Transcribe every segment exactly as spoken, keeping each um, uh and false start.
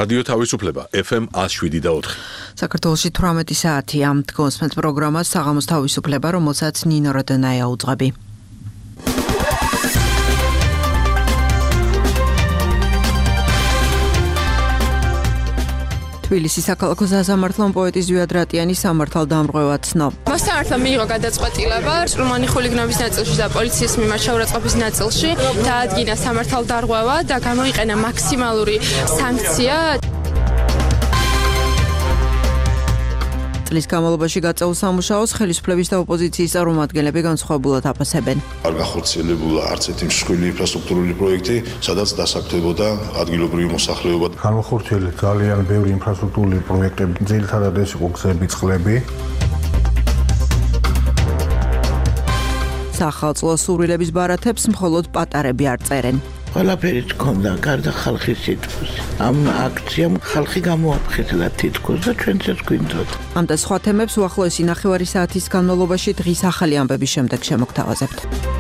რადიო თავისუფლება ეფ ემ one oh seven და four. საქართველოში თვრამეტი საათია. დგოს მეც პროგრამა საღამოს თავისუფლება, რომელსაც ნინო როდენაია უძღვები. თბილისის საქალაქო სასამართლომ პოეტი ზვიად რატიანის სამართალდამღვრევად ცნო. მოსამართლომ მიიღო გადაწყვეტილება ჭრუმანი ხულიგნობის ნაწილში და პოლიციის მიმართ შეურაცხყოფის ნაწილში დაადგინა სამართალდამღვრევა და გამოიყენა მაქსიმალური სანქცია. წლის განმავლობაში გაწეულ სამუშაოს ხელისუფლების და ოპოზიციის წარმომადგენლები განსხვავებულად აფასებენ. არ გახორციელებულა არც ერთი მსხვილი ინფრასტრუქტურული პროექტი, სადაც დასაქმდებოდა ადგილობრივი მოსახლეობა. განხორციელდა ძალიან ბევრი ინფრასტრუქტურული პროექტები, ძირითადად ეს იყო გზები, წყლები. სახალხო სურვილების ბარათებს მხოლოდ პატარები არ წერენ. ყველაფერი თქონდა, გარდა ხალხის სიტყვის. ამ აქციამ ხალხი გამოაფხიზლა თითქოს და ჩვენც ეს გვინდოდა. ამ და სხვა თემებს უახლოესი ნახევარი საათის განმავლობაში დღის ახალი ამბების შემდეგ შემოგთავაზებთ.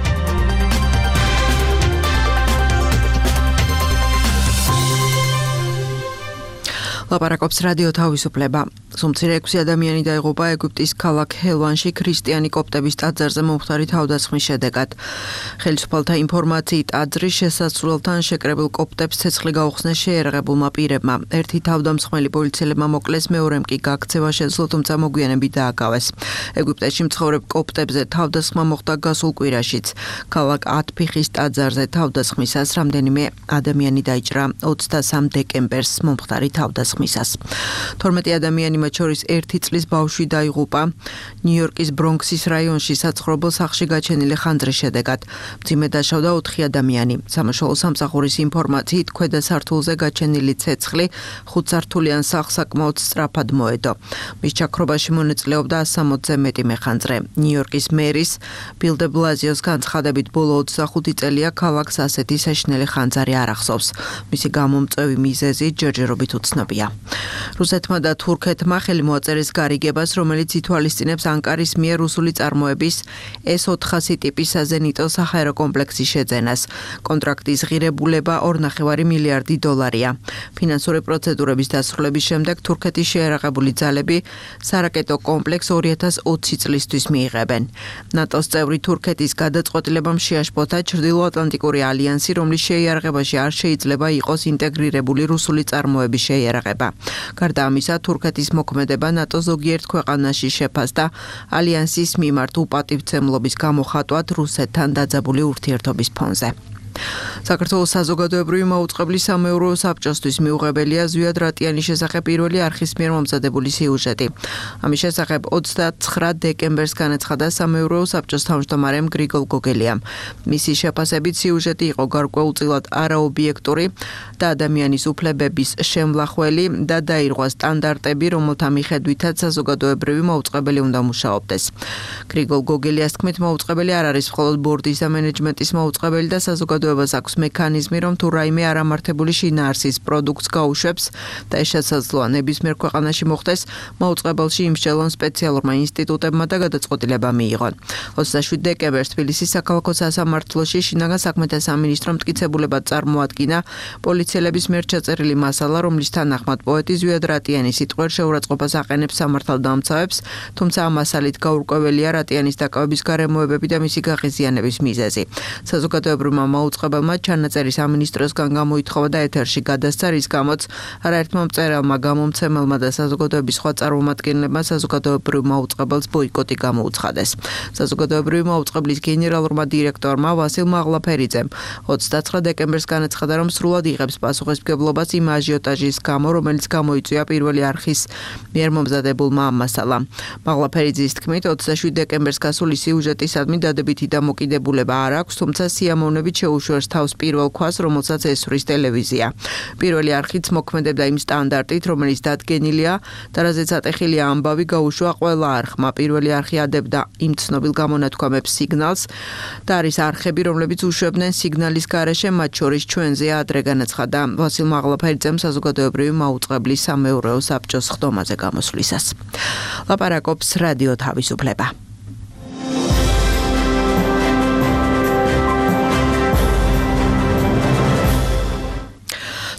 ლაპარაკობს რადიო თავისუფლება. სულ ექვსი ადამიანი დაიღუპა ეგვიპტის ქალაქ ჰელვანში ქრისტიანი კოპტების ტაძარზე მომხდარი თავდასხმის შედეგად. ხელისუფალთა ინფორმაციით ტაძრის შესასვლელთან შეკრებილ კოპტებს ცეცხლი გაუხსნეს შეიარაღებულმა პირებმა. ერთი თავდამსხმელი პოლიციელებმა მოკლეს, მეორემ კი გაქცევა შეძლო, თუმცა მოგვიანებით დააკავეს. ეგვიპტეში მცხოვრებ კოპტებზე თავდასხმა მოხდა გასულ კვირაშიც. ქალაქ ათფიხის ტაძარზე თავდასხმისას რამდენიმე ადამიანი დაიჭრა ოცდასამ დეკემბერს მომხდარი თავდასხმისას. თორმეტი ადამიანი, მათ შორის ერთი წლის ბავშვი დაიღუპა ნიუ-იორკის ბრონქსის რაიონში საცხოვრებელ სახლში გაჩენილი ხანძრის შედეგად. მძიმე დაშავდა ოთხი ადამიანი. სამაშველო სამსახურის ინფორმაციით ქვედა სართულზე გაჩენილი ცეცხლი ხუთსართულიან სახლს საკმაოდ სწრაფად მოედო. მის ჩაქრობაში მონაწილეობდა ასამდე მეტი მეხანძრე. ნიუ-იორკის მერის ბილ დე ბლაზიოს განცხადებით ბოლო ოცდახუთი წელია ქალაქს ასეთი საშინელი ხანძარი არ ახსოვს. მისი გამომწვევი მიზეზი ჯერჯერობით უცნობია. რუსეთმა და თურქეთმა ხელი მოაწერეს გარიგებას, რომელიც ითვალისწინებს ანკარის მიერ რუსული წარმოების ეს ოთხასი ტიპის საზენიტო საჰაერო კომპლექსის შეძენას. კონტრაქტის ღირებულება ორი და ნახევარი მილიარდი დოლარია. ფინანსური პროცედურების დასრულების შემდეგ თურქეთის შეიარაღებული ძალები სარაკეტო კომპლექს ორი ათას ოცი წლისთვის მიიღებენ. ნატოს წევრი თურქეთის გადაწყვეტილებამ შეაშფოთა ჩრდილოატლანტიკური ალიანსი, რომლის შეიარაღებაში არ შეიძლება იყოს ინტეგრირებული რუსული წარმოების შეიარაღება. გარდა ამისა, თურქეთის მოქმედება ნატო ზოგიერთ ქვეყანაში შეფასდა ალიანსის მიმართ უპატივცემლობის გამოხატვად რუსეთთან დაძაბული ურთიერთობის ფონზე. საქართველოს საზოგადოებრივი მაუწყებლის სამეურვეო საბჭოსთვის მიუღებელია ზვიად რატიანის შესახებ პირველი არხის მიერ მომზადებული სიუჟეტი. ამის შესახებ ოცდაცხრა დეკემბერს განაცხადა სამეურვეო საბჭოს თავმჯდომარემ გრიგოლ გოგელიამ. მისი შეფასებით სიუჟეტი იყო გარკვეულწილად არაობიექტური და ადამიანის უფლებების შემლახველი და დაირღვა სტანდარტები, რომელთა მიხედვითაც საზოგადოებრივი მაუწყებელი უნდა მუშაობდეს. გრიგოლ გოგელიას თქმით, მაუწყებელი არ არის მხოლოდ ბორდის და მენეჯმენტის მაუწყებელი და საზოგადოებას აქვს მექანიზმი, რომ თუ რაიმე არამართებული შინაარსის პროდუქტს გაუშვებს და ეს შესაძლოა ნებისმიერ ქვეყანაში მოხდეს, მაუწყებელში იმსჯელონ სპეციალურმა ინსტიტუტებმა და გადაწყვეტილება მიიღონ. ოცდაშვიდი დეკემბერს თბილისის საქალაქო სასამართლოში შინაგან საქმეთა სამინისტრომ მტკიცებულებად წარმოადგინა პოლიციელების მიერ ჩაწერილი მასალა, რომლის თანახმად პოეტი ზვიად რატიანი სიტყვიერ შეურაცხყოფას აყენებს სამართალდამცავებს, თუმცა ამ მასალით გაურკვეველია რატიანის დაკავების გარემოებები და მისი გაღიზიანების მიზეზი. საზოგადოებრივმა მაუწყებელმა ჩანაწერი სამინისტროსგან გამოითხოვა და ეთერში გადასცა, რის გამოც არაერთმა მწერალმა, გამომცემელმა და საზოგადოების სხვა წარმომადგენლებმა საზოგადოებრივ მაუწყებელს ბოიკოტი გამოუცხადეს. საზოგადოებრივი მაუწყებლის გენერალურმა დირექტორმა ვასილ მაღლაფერიძემ ოცდაცხრა დეკემბერს განაცხადა, რომ სრულად იღებს პასუხისმგებლობას იმ აჟიოტაჟის გამო, რომელიც გამოიწვია პირველი არხის მიერ მომზადებულმა ამ მასალამ. მაღლაფერიძის თქმით, ოცდაშვიდი დეკემბერს გასული სიუჟეტისადმი დადებითი დამოკიდებულება არ აქვს, თუმცა სიამოვნებით შეუშვერს თავს პირველ ქვას, რომელსაც ესვრის ტელევიზია. პირველი არხიც მოქმედებდა იმ სტანდარტით, რომელიც დადგენილია და რაზეც ატეხილია ამბავი გაუშვა ყველა არხმა. პირველი არხი ადებდა იმ ცნობილ გამონათქვამებს სიგნალს და არის არხები, რომლებიც უშვებდნენ სიგნალის გარეშე, მათ შორის ჩვენზე, ადრე განაცხადა ვასილ მაღლაფერიძემ საზოგადოებრივი მაუწყებლის სამეურვეო საბჭოს ხდომაზე გამოსვლისას. ლაპარაკობს რადიო თავისუფლება.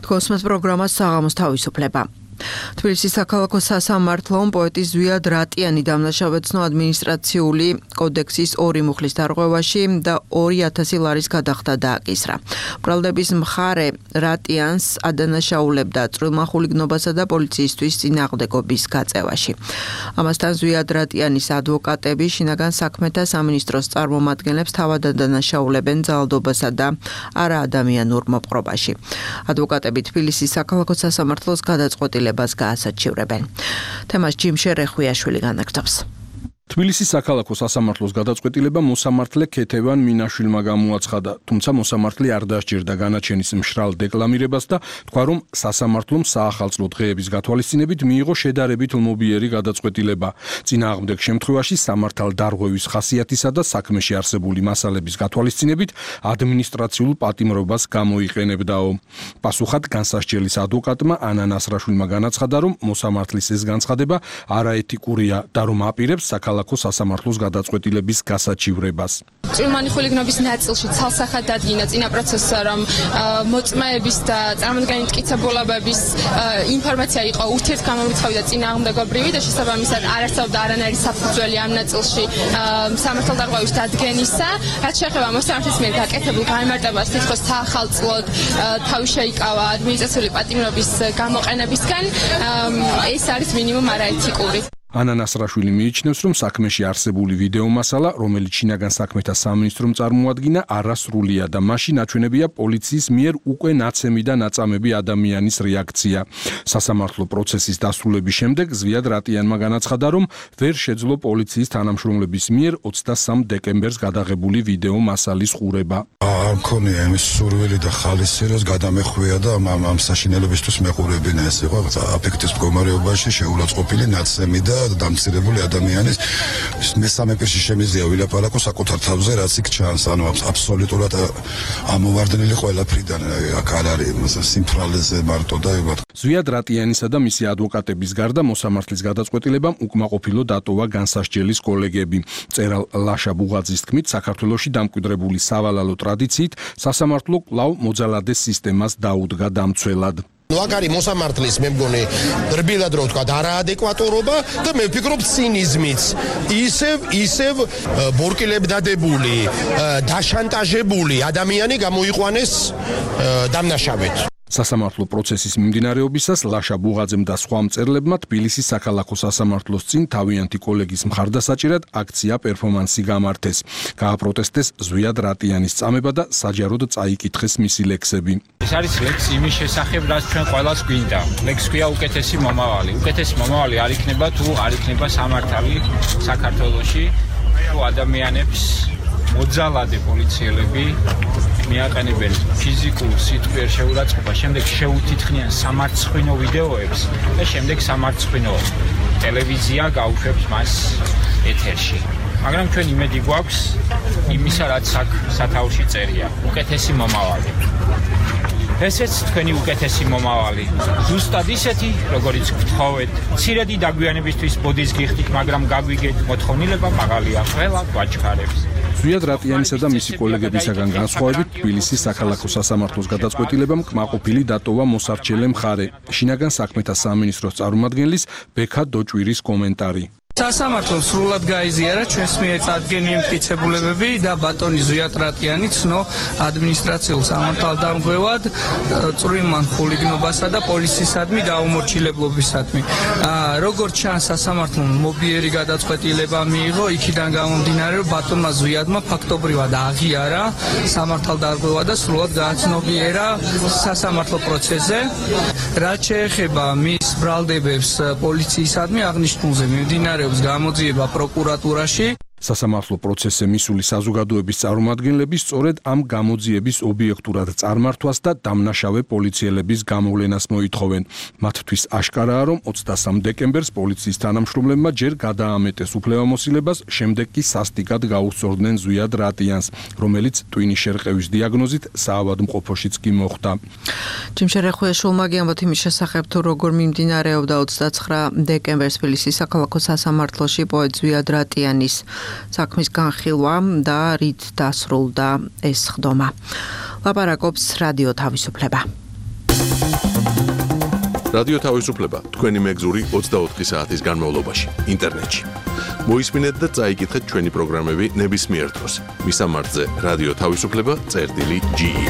Kosmet პროგრამა საღამოს თავისუფლება. თბილისის საქალაქო სასამართლომ პოეტის ზვიად რატიანი დამნაშავეცნო ადმინისტრაციული კოდექსის ორი მუხლის დარღვევაში და ორი ათასი ლარის გადახდა დააკისრა. ბრალდების მხარე რატიანს ადანაშაულებდა წვრილმა ხულიგნობასა და პოლიციისთვის წინააღმდეგობის გაწევაში. ამასთან ზვიად რატიანის ადვოკატები შინაგან საქმეთა სამინისტროს წარმომადგენლებს თავად ადანაშაულებენ ძალადობასა და არაადამიანურ მოპყრობაში. ადვოკატები თბილისის საქალაქო სასამართლოს გადაწყვეტილებას გაასაჩივრებენ. თემას ჯიმშე რეხვიაშვილი განაგრძობს. თბილისის საქალაქო სასამართლოს გადაწყვეტილება მოსამართლე ქეთევან მინაშვილმა გამოაცხადა, თუმცა მოსამართლე არ დასჯერდა განაჩენის მშრალ დეკლამირებას და თქვა, რომ სასამართლომ საახალწლო დღეების გათვალისწინებით მიიღო შედარებით ლმობიერი გადაწყვეტილება. წინააღმდეგ შემთხვევაში სამართალ დარღვევის ხასიათისა და საქმეში არსებული მასალების გათვალისწინებით ადმინისტრაციულ პატიმრობას გამოიყენებდაო. პასუხად განსასჯელის ადვოკატმა ანა ნასრაშვილმა განაცხადა, რომ მოსამართლის ეს განცხადება არაეთიკურია და რომ აპირებს საქალაქო ქალაქო სასამართლოს გადაწყვეტილების გასაჩივრებას. წვრილმანი ხულიგნობის ნაწილში ცალსახად დადგინა წინა პროცესსა, რომ მოწმეების და წარმოდგენილი მტკიცებულებების ინფორმაცია იყო ურთიერთგამომრიცხავი და წინააღმდეგობრივი და შესაბამისად არ არსებობდა არანაირი საფუძველი ამ ნაწილში სამართალ დარღვევის დადგენისა. რაც შეეხება მოსამართლის მიერ გაკეთებულ გამარტებას, თითქოს საახალწლოდ თავი შეიკავა ადმინისტრაციული პატიმრობის გამოყენებისგან, ეს არის მინიმუმ არაეთიკური. ანა ნასრაშვილი მიიჩნევს, რომ საქმეში არსებული ვიდეო მასალა, რომელიც შინაგან საქმეთა სამინისტრომ წარმოადგინა, არასრულია და მასში ნაჩვენებია პოლიციის მიერ უკვე ნაცემი და ნაწამები ადამიანის რეაქცია. სასამართლო პროცესის დასრულების შემდეგ ზვიად რატიანმა განაცხადა, რომ ვერ შეძლო პოლიციის თანამშრომლების მიერ ოცდასამ დეკემბერს გადაღებული ვიდეო მასალის ყურება. არ მქონია იმის სურვილი და ხალისი, რომ გადამეხვია და ამ ამ საშინელებისთვის მეყურებინა ეს იყო აფექტის მდგომარეობაში შეურაცხყოფილი ნაცემი და დამცირებული ადამიანის მესამე პირში შემიძლია ვილაპარაკო საკუთარ თავზე, რაც იქ ჩანს, ანუ აბსოლუტურად ამოვარდნილი ყველაფრიდან, აქ არ არის სიმფრალეზე მარტო და ეგ. ზვიად რატიანისა და მისი ადვოკატების გარდა მოსამართლის გადაწყვეტილებამ უკმაყოფილო დატოვა განსასჯელის კოლეგები. მწერალ ლაშა ბუღაძის თქმით, საქართველოში დამკვიდრებული სავალალო ტრადიციით სასამართლო კვლავ მოძალადეს სისტემას დაუდგა დამცველად. Ну, აქ არის მოსამართლის მე მგონი რბილად რო ვთქვა არაადეკვატურობა და მე ვფიქრობ ცინიზმიც. ისევ ისევ ბორკილებდადებული, დაშანტაჟებული ადამიანი გამოიყვანეს დამნაშავედ. სასამართლო პროცესის მიმდინარეობისას ლაშა ბუღაძემ და სხვა მწერლებმა თბილისის საქალაქო სასამართლოს წინ თავიანთი კოლეგის მხარდასაჭერად აქცია პერფორმანსი გამართეს. გააპროტესტეს ზვიად რატიანის წამება და საჯაროდ წაიკითხეს მისი ლექსები. ეს არის ლექსი იმის შესახებ, რაც ჩვენ ყველას გვინდა. ლექსი ქვია უკეთესი მომავალი. უკეთესი მომავალი არ იქნება თუ არ იქნება სამართალი საქართველოში, თუ ადამიანებს მოძალადე პოლიციელები მიაყენებენ ფიზიკურ სიტყვიერ შეურაცხყოფას, შემდეგ შეუთითხნიან სამარცხვინო ვიდეოებს და შემდეგ სამარცხვინო ტელევიზია გაუშვებს მას ეთერში. მაგრამ ჩვენ იმედი გვაქვს იმისა, რაც აქ სათაურში წერია, უკეთესი მომავალი. ესეც თქვენი უკეთესი მომავალი. ზუსტად ისეთი, როგორიც გთხოვეთ, მცირედი დაგვიანებისთვის ბოდის გიხდით, მაგრამ გაგვიგეთ, მოთხოვნილება მაღალია, ყველა გვაჩქარებს. ზვიად რატიანისა და მისი კოლეგებისაგან განსხვავებით, თბილისის საქალაქო სასამართლოს გადაწყვეტილებამ კმაყოფილი დატოვა მოსარჩელე მხარე. შინაგან საქმეთა სამინისტროს წარმომადგენლის ბექა დოჭვირის კომენტარი. სასამართლომ სრულად გაიზიარა ჩვენს მიერ წარდგენილი მტკიცებულებები და ბატონი ზვიად რატიანი ცნო ადმინისტრაციულ სამართალდამღვევად წვრილმან ხულიგნობასა და პოლიციისადმი დაუმორჩილებლობისადმი. როგორც ჩანს, სასამართლომ მობიერი გადაწყვეტილება მიიღო, იქიდან გამომდინარე, რომ ბატონმა ზვიადმა ფაქტობრივად აღიარა სამართალდამღვევა და სრულად გააცნობიერა სასამართლო პროცესზე. რაც შეეხება მის ბრალდებებს პოლიციისადმი აღნიშნულზე მიმდინარე გამოძიება პროკურატურაში. სასამართლო პროცესზე მისული საზოგადოების წარმომადგენლები სწორედ ამ გამოძიების ობიექტურად წარმართვას და დამნაშავე პოლიციელების გამოვლენას მოითხოვენ. მათთვის აშკარაა, რომ ოცდასამ დეკემბერს პოლიციის თანამშრომლებმა ჯერ გადაამეტეს უფლებამოსილებას, შემდეგ კი სასტიკად გაუსწორდნენ ზვიად რატიანს, რომელიც ტვინის შერყევის დიაგნოზით საავადმყოფოშიც კი მოხვდა. ჯიმშე რეხვიაშვილმა გიამბოთ იმის შესახებ, თუ როგორ მიმდინარეობდა ოცდაცხრა დეკემბერს თბილისის საქალაქო სასამართლოში პოეტ ზვიად რატიანის საქმის განხილვა და რით დასრულდა ეს ხდომა. ლაპარაკობს რადიო თავისუფლება. რადიო თავისუფლება თქვენი მეგზური ოცდაოთხი საათის განმავლობაში ინტერნეტში. მოისმინეთ და წაიკითხეთ ჩვენი პროგრამები ნებისმიერ დროს. მისამართზე რადიო თავისუფლება წერტილი ჯი ი.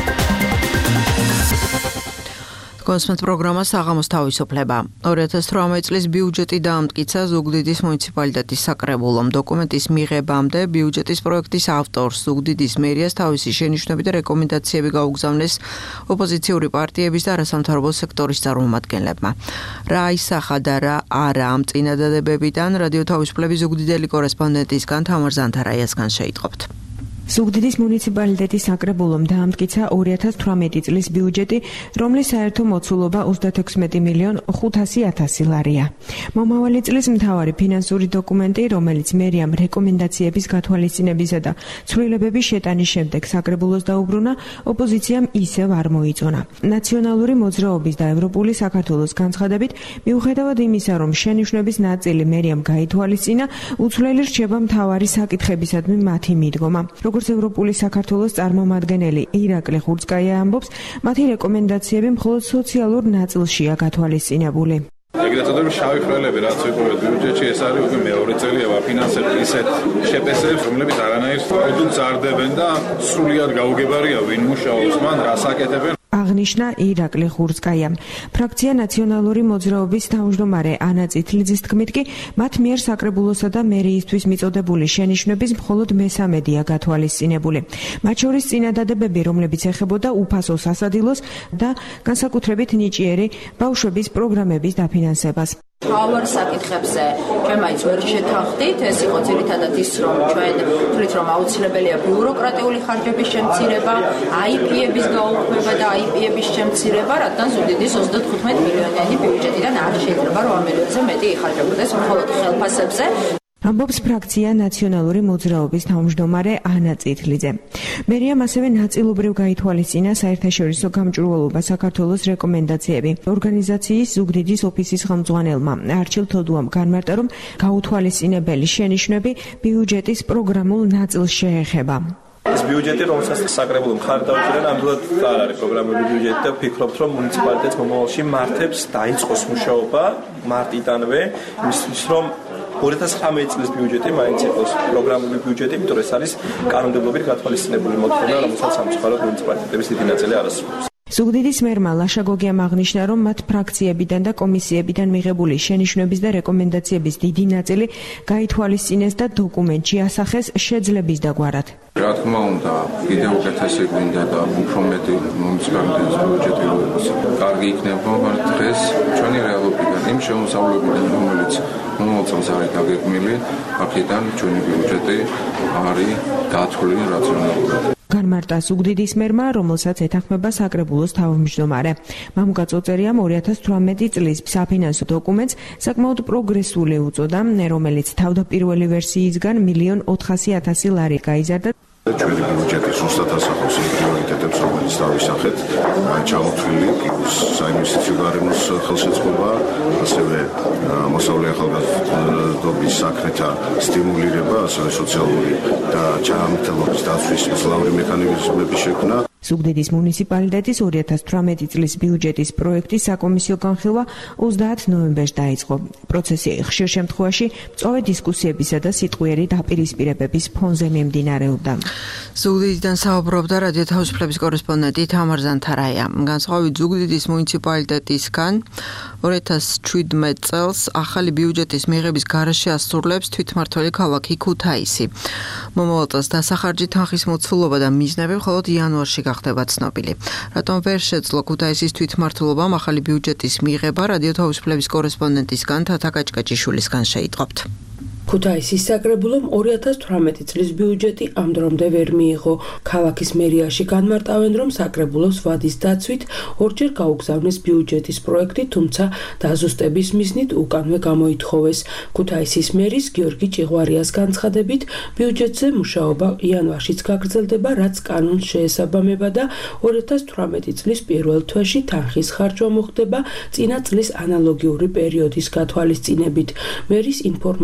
კონსმეთ პროგრამა საღამოს თავისუფლება. ორი ათას თვრამეტი წლის ბიუჯეტი დაამტკიცა ზუგდიდის მუნიციპალიტეტის საკრებულომ. დოკუმენტის მიღებამდე ბიუჯეტის პროექტის ავტორს ზუგდიდის მერიას თავისი შენიშვნები და რეკომენდაციები გაუგზავნეს ოპოზიციური პარტიების და არასამთავრობო სექტორის წარმომადგენლებმა. რა ისახა და რა არა ამ წინადადებებიდან რადიო თავისუფლების ზუგდიდელი კორესპონდენტისგან თამარ ზანთარაიასგან შეიტყობთ. ზუგდიდის მუნიციპალიტეტის საკრებულომ დაამტკიცა ორი ათას თვრამეტი წლის ბიუჯეტი, რომლის საერთო მოცულობა ოცდათექვსმეტი მილიონ ხუთასი ათასი ლარია. მომავალი წლის მთავარი ფინანსური დოკუმენტი, რომელიც მერიამ რეკომენდაციების გათვალისწინებისა და ცვლილებების შეტანის შემდეგ საკრებულოს დაუბრუნა, ოპოზიციამ ისევ არ მოიწონა. ნაციონალური მოძრაობის და ევროპული საქართველოს განცხადებით, მიუხედავად იმისა, რომ შენიშვნების ნაწილი მერიამ გაითვალისწინა, უცვლელი რჩება მთავარი საკითხებისადმი მათი მიდგომა. როგორც ევროპული საქართველოს წარმომადგენელი ირაკლი ხურცკაია ამბობს, მათი რეკომენდაციები მხოლოდ სოციალურ ნაწილშია გათვალისწინებული. ეგრეთ წოდებული შავი ხვრელები, რაც ვიპოვეთ ბიუჯეტში, ეს არის უკვე მეორე წელია ვაფინანსებთ ისეთ შეპესებს, რომლებიც არანაირ პროდუქტს არდებენ და სრულად გაუგებარია ვინ მუშაობს მან, რას აკეთებენ. აღნიშნა ირაკლი ხურცკაია. ფრაქცია ნაციონალური მოძრაობის თავმჯდომარე ანა წითლიძის თქმით კი, მათ მიერ საკრებულოსა და მერიისთვის მიწოდებული შენიშვნების მხოლოდ მესამედია გათვალისწინებული. მათ შორის წინადადებები, რომლებიც ეხებოდა უფასო სასადილოს და განსაკუთრებით ნიჭიერი ბავშვების პროგრამების დაფინანსებას. მთავარ საკითხებზე ჩვენ მაინც ვერ შეთანხმდით, ეს იყო ძირითადად ის, რომ ჩვენ ვთვლით, რომ აუცილებელია ბიუროკრატიული ხარჯების შემცირება, აი პი-ების გაუქმება და აი პი-ების შემცირება, რადგან ზუგდიდის ოცდათხუთმეტი მილიონიანი ბიუჯეტიდან არ შეიძლება რომ ამ მილიონზე მეტი იხარჯებოდეს მხოლოდ ხელფასებზე. ამბობს ფრაქცია ნაციონალური მოძრაობის თავმჯდომარე ანა წითლიძე. მერიამ ასევე ნაწილობრივ გაითვალისწინა საერთაშორისო გამჭვირვალობა საქართველოს რეკომენდაციები. ორგანიზაციის ზუგდიდის ოფისის ხელმძღვანელმა არჩილ თოდუამ განმარტა, რომ გაუთვალისწინებელი შენიშვნები ბიუჯეტის პროგრამულ ნაწილს შეეხება. ეს ბიუჯეტი, რომელსაც საკრებულო მხარი დაუჭირდა, ნამდვილად არ არის პროგრამული ბიუჯეტი და ვფიქრობთ, რომ მუნიციპალიტეტს მომავალში მართებს დაიწყოს მუშაობა მარტიდანვე, იმისთვის რომ ორი ათას ცხრამეტი წლის ბიუჯეტი მაინც იყოს პროგრამული ბიუჯეტი, იმიტომ რომ ეს არის კანონმდებლობით გათვალისწინებული მოთხოვნა, რომელსაც სამწუხაროდ მუნიციპალიტეტების დიდი ნაწილი არ ასრულებს. ზუგდიდის მერმა ლაშა გოგიამ აღნიშნა, რომ მათ ფრაქციებიდან და კომისიებიდან მიღებული შენიშვნების და რეკომენდაციების დიდი ნაწილი გაითვალისწინეს და დოკუმენტში ასახეს შეძლების დაგვარად. რა თქმა უნდა, კიდევ უკეთესი გვინდა და უფრო მეტი მუნიციპალიტეტის ბიუჯეტი როგორც კარგი იქნება, მაგრამ დღეს ჩვენი რეალობიდან, იმ შემოსავლებიდან, რომელიც მომავალ წელს არის დაგეგმილი, აქედან ჩვენი ბიუჯეტი არის გათვლილი რაციონალურად. განმარტა ზუგდიდის მერმა, რომელსაც ეთანხმება საკრებულოს თავმჯდომარე. მამუკა წოწერიამ ორი ათას თვრამეტი წლის საფინანსო დოკუმენტს საკმაოდ პროგრესული უწოდა, რომელიც თავდაპირველი ვერსიისგან მილიონ ოთხასი ათასი ლარი გაიზარდა. ჩვენი ბიუჯეტი ზუსტად ასახავს იმ პრიორიტეტებს, რომელიც დავისახეთ, ჩამოთვლილი საინვესტიციო გარემოს ხელშეწყობა, ასევე მოსავლე ახალგაზრდობის საქმეთა სტიმულირება, ასევე სოციალური და ჯანმრთელობის დაცვის მძლავრი მექანიზმების შექმნა. ზუგდიდის მუნიციპალიტეტის ორი ათას თვრამეტი წლის ბიუჯეტის პროექტის საკომისიო განხილვა ოცდაათ ნოემბერს დაიწყო. პროცესი ხშირ შემთხვევაში მწვავე დისკუსიებისა და სიტყვიერი დაპირისპირებების ფონზე მიმდინარეობდა. ზუგდიდიდან საუბრობდა რადიო თავისუფლების კორესპონდენტი თამარ ზანთარაია. განსხვავებით ზუგდიდის მუნიციპალიტეტისგან ორი ათას შვიდმეტი წელს ახალი ბიუჯეტის მიღების გარეშე ასრულებს თვითმმართველი ქალაქი ქუთაისი. მომავალ წელს დასახარჯი თანხის მოცულობა და მიზნები მხოლოდ იანვარში ხდება ცნობილი. რატომ ვერ შეძლო ქუთაისის თვითმმართველობამ ახალი ბიუჯეტის მიღება, რადიო თავისუფლების კორესპონდენტისგან თათა კაჭკაჭიშვილისგან შეიტყობთ. ქუთაისის საკრებულომ ორი ათას თვრამეტი წლის ბიუჯეტი ამ დრომდე ვერ მიიღო. ქალაქის მერიაში განმარტავენ, რომ საკრებულოს ვადის დაცვით ორჯერ გაუგზავნეს ბიუჯეტის პროექტი, თუმცა დაზუსტების მიზნით უკანვე გამოითხოვეს. ქუთაისის მერის გიორგი ჭიღვარიას განცხადებით, ბიუჯეტზე მუშაობა იანვარშიც გაგრძელდება, რაც კანონს შეესაბამება და ორი ათას თვრამეტი წლის პირველ თვეში თანხის ხარჯვა მოხდება წინა წლის ანალოგიური პერიოდის გათვალისწინებით. მერის ინფორმაციით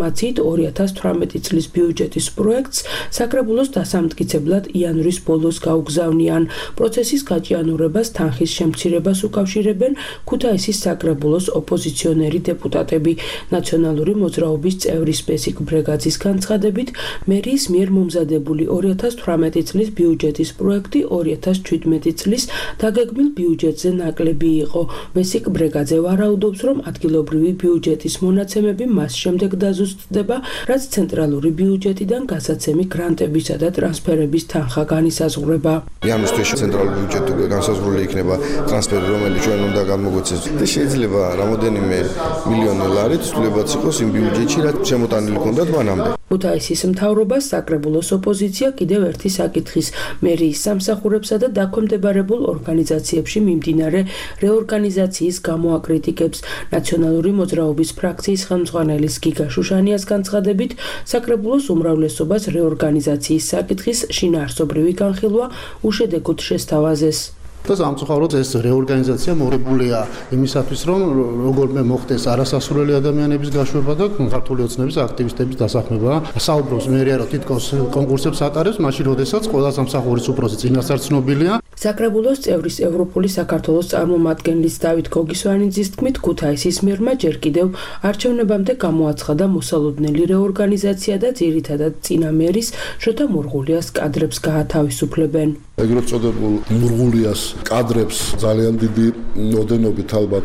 ორი ათას თვრამეტი წლის ბიუჯეტის პროექტს საკრებულოს დასამტკიცებლად იანვრის ბოლოს გაუგზავნიან. პროცესის გაჭიანურებას თანხის შემცირებას უკავშირებენ ქუთაისის საკრებულოს ოპოზიციონერი დეპუტატები. ნაციონალური მოძრაობის წევრის ბესიკ ბრეგაძის განცხადებით, მერიის მიერ მომზადებული ორი ათას თვრამეტი წლის ბიუჯეტის პროექტი ორი ათას შვიდმეტი წლის დაგეგმილ ბიუჯეტზე ნაკლები იყო. ბესიკ ბრეგაძე ვარაუდობს, რომ ადგილობრივი ბიუჯეტის მონაცემები მას შემდეგ დაზუსტდება, რაც ცენტრალური ბიუჯეტიდან გასაცემი გრანტებისა და ტრანსფერების თანხა განისაზღვრება. იანვრის თვეში ცენტრალური ბიუჯეტი განსაზღვრული იქნება ტრანსფერი, რომელიც ჩვენ უნდა გამოგვეცეს. და შეიძლება რამოდენიმე მილიონი ლარი ცვლილებაც იყოს იმ ბიუჯეტში, რაც შემოტანილი ჰქონდათ მანამდე. ქუთაისის მთავრობას საკრებულოს ოპოზიცია კიდევ ერთი საკითხის მერიის სამსახურებსა და დაქვემდებარებულ ორგანიზაციებში მიმდინარე რეორგანიზაციის გამო აკრიტიკებს. ნაციონალური მოძრაობის ფრაქციის ხელმძღვანელის გიგა შუშანიას განცხადებით, საკრებულოს უმრავლესობას რეორგანიზაციის საკითხის შინაარსობრივი განხილვა უშედეგოდ შესთავაზეს. და სამწუხაროდ ეს რეორგანიზაცია მორებულია იმისათვის, რომ როგორმე მოხდეს არასასურველი ადამიანების გაშვება და ქართული ოცნების აქტივისტების დასაქმება. საუბრობს მერია, რომ თითქოს კონკურსებს ატარებს, მაშინ როდესაც ყველა სამსახურის უფროსი წინასწარ ცნობილია. საკრებულოს წევრის ევროპული საქართველოს წარმომადგენლის დავით გოგისვანიძის თქმით, ქუთაისის მერმა ჯერ კიდევ არჩევნებამდე გამოაცხადა მოსალოდნელი რეორგანიზაცია და ძირითადად წინა მერის შოთა მურღულიას კადრებს გაათავისუფლებენ. ეგრეთ წოდებულ მურღულიას კადრებს ძალიან დიდი ოდენობით ალბათ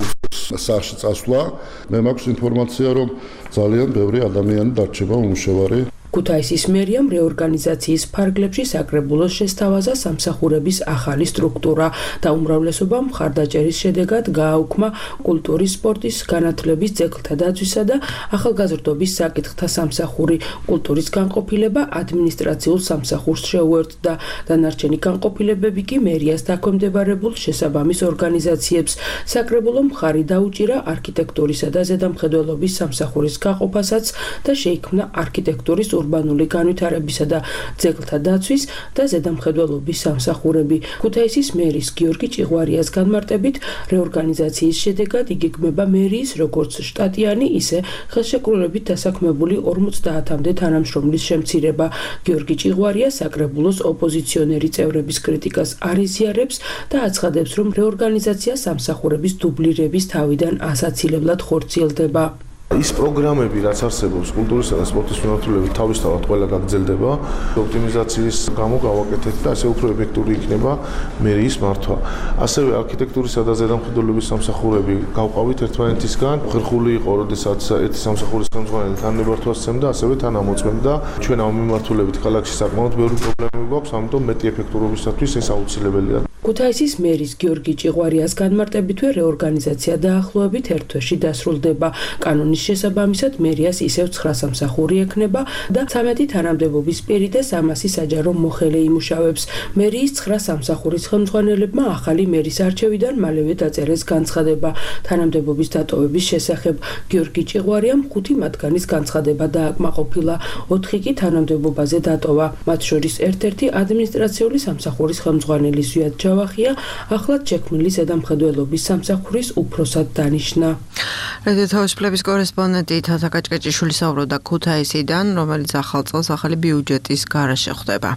სახში წასვლა. მე მაქვს ინფორმაცია, რომ ძალიან ბევრი ადამიანი დარჩება უმუშევარი. ქუთაისის მერიამ რეორგანიზაციის ფარგლებში საკრებულოს შესთავაზა სამსახურების ახალი სტრუქტურა და უმრავლესობამ მხარდაჭერის შედეგად გააუქმა კულტურის, სპორტის, განათლების, ძეგლთა დაცვისა და ახალგაზრდობის საკითხთა სამსახური. კულტურის განყოფილება ადმინისტრაციულ სამსახურს შეუერთდა. დანარჩენი განყოფილებები კი მერიას დაქვემდებარებულ შესაბამის ორგანიზაციებს. საკრებულომ მხარი დაუჭირა არქიტექტურისა და ზედამხედველობის სამსახურის გაყოფასაც და შეიქმნა არქიტექტურის урбанული განვითარებისა და ძეგლთა დაცვის და ზედამხედველობის სამსახურები. ქუთაისის მერის გიორგი ჭიღვარიას განმარტებით, რეორგანიზაციის შედეგად იგეგმება მერიის როგორც შტატიანი, ისე ხელშეკრულებით დასაქმებული ორმოცდაათამდე თანამშრომლის შემცირება. გიორგი ჭიღვარია საკრებულოს ოპოზიციონერი წევრების კრიტიკას არ იზიარებს და აცხადებს, რომ რეორგანიზაცია სამსახურების დუბლირების თავიდან ასაცილებლად ხორციელდება. ის პროგრამები, რაც არსებობს კულტურისა და სპორტის მიმართულებით, თავისთავად ყველა გაგრძელდება. ოპტიმიზაციის გამო გავაკეთეთ და ასე უფრო ეფექტური იქნება მერიის მართვა. ასევე არქიტექტურისა და ზედამხედველობის სამსახურები გავყავით ერთმანეთისგან. ხერხული იყო, როდესაც ერთი სამსახურის ხელმძღვანელი თან ნებართვას სცემდა, ასევე თან ამოწმებდა. ჩვენ ამ მიმართულებით ქალაქში საკმაოდ ბევრი პრობლემები გვაქვს, ამიტომ მეტი ეფექტურობისათვის ეს აუცილებელია. ქუთაისის მერის გიორგი ჭიღვარიას განმარტებითვე რეორგანიზაცია დაახლოებით ერთ თვეში დასრულდება. კანონის შესაბამისად მერიას ისევ ცხრა სამსახური ექნება და ცამეტი თანამდებობის პირი და სამასი საჯარო მოხელე იმუშავებს. მერიის ცხრა სამსახურის ხელმძღვანელებმა ახალი მერის არჩევიდან მალევე დაწერეს განცხადება. თანამდებობის დატოვების შესახებ გიორგი ჭიღვარიამ ხუთი მათგანის განცხადება დააკმაყოფილა, ოთხი კი თანამდებობაზე დატოვა. მათ შორის ერთ-ერთი ადმინისტრაციული სამსახურის ხელმძღვანელი ზვიად ჯავახია ახლად შექმნილი ზედამხედველობის სამსახურის უფროსად დანიშნა. რადიო თავისუფლების კორესპონდენტი თათა კაჭკაჭიშვილი საუბრობდა ქუთაისიდან, რომელიც ახალ წელს ახალი ბიუჯეტის გარეშე ხდება.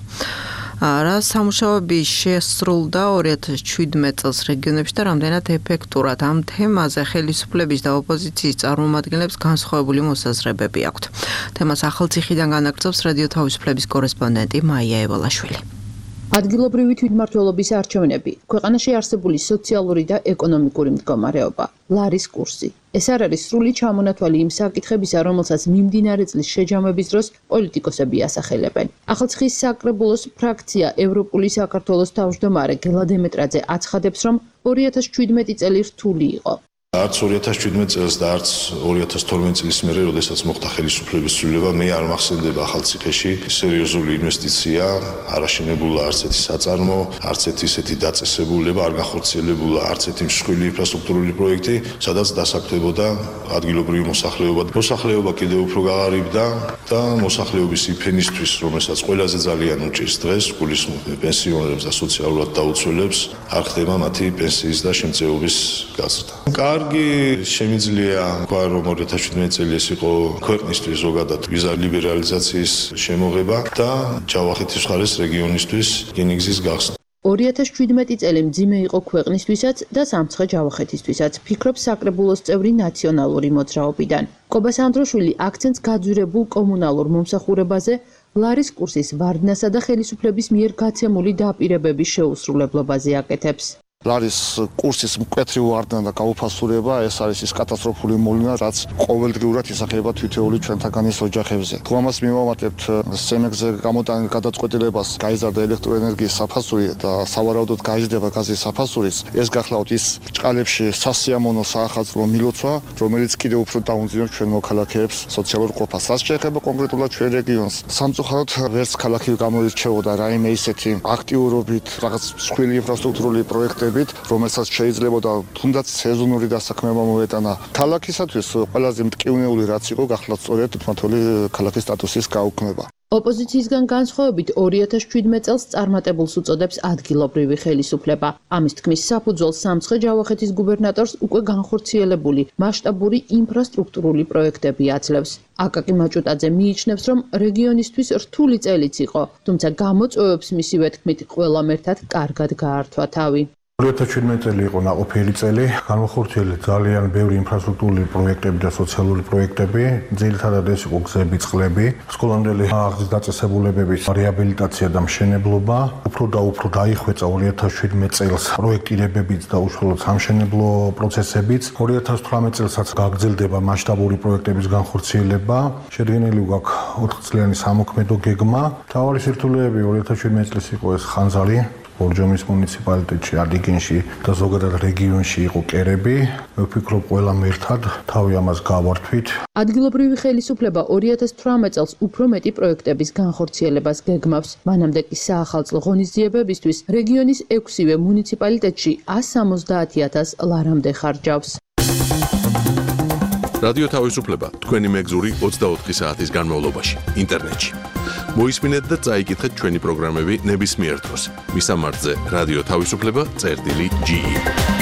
რა სამუშაოები შესრულდა ორი ათას შვიდმეტი წელს რეგიონებში და რამდენად ეფექტურად ამ თემაზე ხელისუფლების და ოპოზიციის წარმომადგენლებს განსხვავებული მოსაზრებები აქვთ. თემას ახალციხიდან განაგრძობს რადიო თავისუფლების კორესპონდენტი მაია ევალაშვილი. ადგილობრივი თვითმმართველობის არჩევნები, ქვეყანაში არსებული სოციალური და ეკონომიკური მდგომარეობა, ლარის კურსი. ეს არ არის სრული ჩამონათვალი იმ საკითხებისა, რომელსაც მიმდინარე წლის შეჯამების დროს პოლიტიკოსები ასახელებენ. ახალციხის საკრებულოს ფრაქცია ევროპული საქართველოს თავმჯდომარე გელა დემეტრაძე აცხადებს, რომ ორი ათას შვიდმეტი წელი რთული იყო. არც ორი ათას შვიდმეტი წელს და არც ორი ათას თორმეტი წლის მერე, როდესაც მოხდა ხელისუფლების ცვლილება, მე არ მახსენდება ახალციხეში სერიოზული ინვესტიცია, არ აშენებულა არც ერთი საწარმო, არც ერთი ისეთი დაწესებულება, არ განხორციელებულა არც ერთი მსხვილი ინფრასტრუქტურული პროექტი, სადაც დასაქმდებოდა ადგილობრივი მოსახლეობა. მოსახლეობა კიდევ უფრო გაყარიბდა და მოსახლეობისიფენისთვის, რომელსაც ყველაზე ძალიან უჭირს დღეს, გულისხმობ პენსიონერებს და სოციალურად დაუცველებს, არ ხდება მათი პენსიის და შემწეობის გაზრდა. კარგი შემიძლია თქვა რომ ორი ათას შვიდმეტი წელი ეს იყო ქვეყნისთვის ზოგადად ვიზა ლიბერალიზაციის შემოღება და ჯავახეთის მხარის რეგიონისთვის რკინიგზის გახსნა. ორი ათას შვიდმეტი წელი მძიმე იყო ქვეყნისთვისაც და სამცხე ჯავახეთისთვისაც, ფიქრობს საკრებულოს წევრი ნაციონალური მოძრაობიდან. კობა სანდროშვილი აქცენტს გაძვირებულ კომუნალურ მომსახურებაზე, ლარის კურსის ვარდნასა და ხელისუფლების მიერ გაცემული დაპირებების შეუსრულებლობაზე აკეთებს. ლარის კურსის მკვეთრი ვარდნა და გაუფასურება ეს არის ის კატასტროფული მოვლენა, რაც ყოველდღიურად ისახება თითოეული ჩვენთაგანის ოჯახებზე. თუ ამას მივამატებთ სემეგზე გამოტანილ გადაწყვეტილებას, გაიზარდა ელექტროენერგიის საფასური და სავარაუდოდ გაიზრდება გაზის საფასურიც, ეს გახლავთ ის ბრჭყალებში სასიამოვნო საახალწლო მილოცვა, რომელიც კიდევ უფრო დაუნძინებს ჩვენ მოქალაქეებს სოციალურ ყოფას. რაც შეეხება კონკრეტულად ჩვენ რეგიონს, სამწუხაროდ ვერც ქალაქი გამოირჩეოდა რაიმე ისეთი აქტიურობით, რაღაც მსხვილი ინფრასტრუქტურული პროექტები, რომელსაც შეიძლება და თუნდაც სეზონური დასაქმება მოეტანა. ქალაქისათვის ყველაზე მტკივნეული რაც იყო გახლავთ სწორედ თვითმმართველი ქალაქის სტატუსის გაუქმება. ოპოზიციისგან განსხვავებით ორი ათას შვიდმეტი წელს წარმატებულს უწოდებს ადგილობრივი ხელისუფლება. ამის თქმის საფუძველს სამცხე ჯავახეთის გუბერნატორს უკვე განხორციელებული მასშტაბური ინფრასტრუქტურული პროექტები აძლევს. აკაკი მაჭუტაძე მიიჩნევს, რომ რეგიონისთვის რთული წელიც იყო, თუმცა გამოწვევებს მისივე თქმით ყველამ ერთად კარგად გაართვა თავი. ორი ათას შვიდმეტი წელი იყო ნაყოფიერი წელი, განხორციელდა ძალიან ბევრი ინფრასტრუქტურული პროექტები და სოციალური პროექტები, ძირითადად ეს იყო გზები, წყლები, სკოლამდელი აღზრდის დაწესებულებების რეაბილიტაცია და მშენებლობა. უფრო და უფრო დაიხვეწა ორი ათას შვიდმეტი წელს პროექტირებებიც და უშუალოდ სამშენებლო პროცესებიც. ორი ათას თვრამეტი წელსაც გაგრძელდება მასშტაბური პროექტების განხორციელება. შედგენილი გვაქვს ოთხწლიანი სამოქმედო გეგმა. მთავარი სირთულეები ორი ათას შვიდმეტი წელს იყო ეს ხანძარი. ბორჯომის მუნიციპალიტეტში, ადიგენში და ზოგადად რეგიონში იყო კერები. მე ვფიქრობ ყველამ ერთად თავი ამას გავართვით. ადგილობრივი ხელისუფლება ორი ათას თვრამეტი წელს უფრო მეტი პროექტების განხორციელებას გეგმავს. მანამდე კი საახალწლო ღონისძიებებისთვის რეგიონის ექვსივე მუნიციპალიტეტში ას სამოცდაათი ათას ლარამდე ხარჯავს. რადიო თავისუფლება თქვენი მეგზური ოცდაოთხი საათის განმავლობაში ინტერნეტში. მოისმინეთ და წაიკითხეთ ჩვენი პროგრამები ნებისმიერ დროს. მისამართზე რადიო თავისუფლება წერტილი ჯი ი.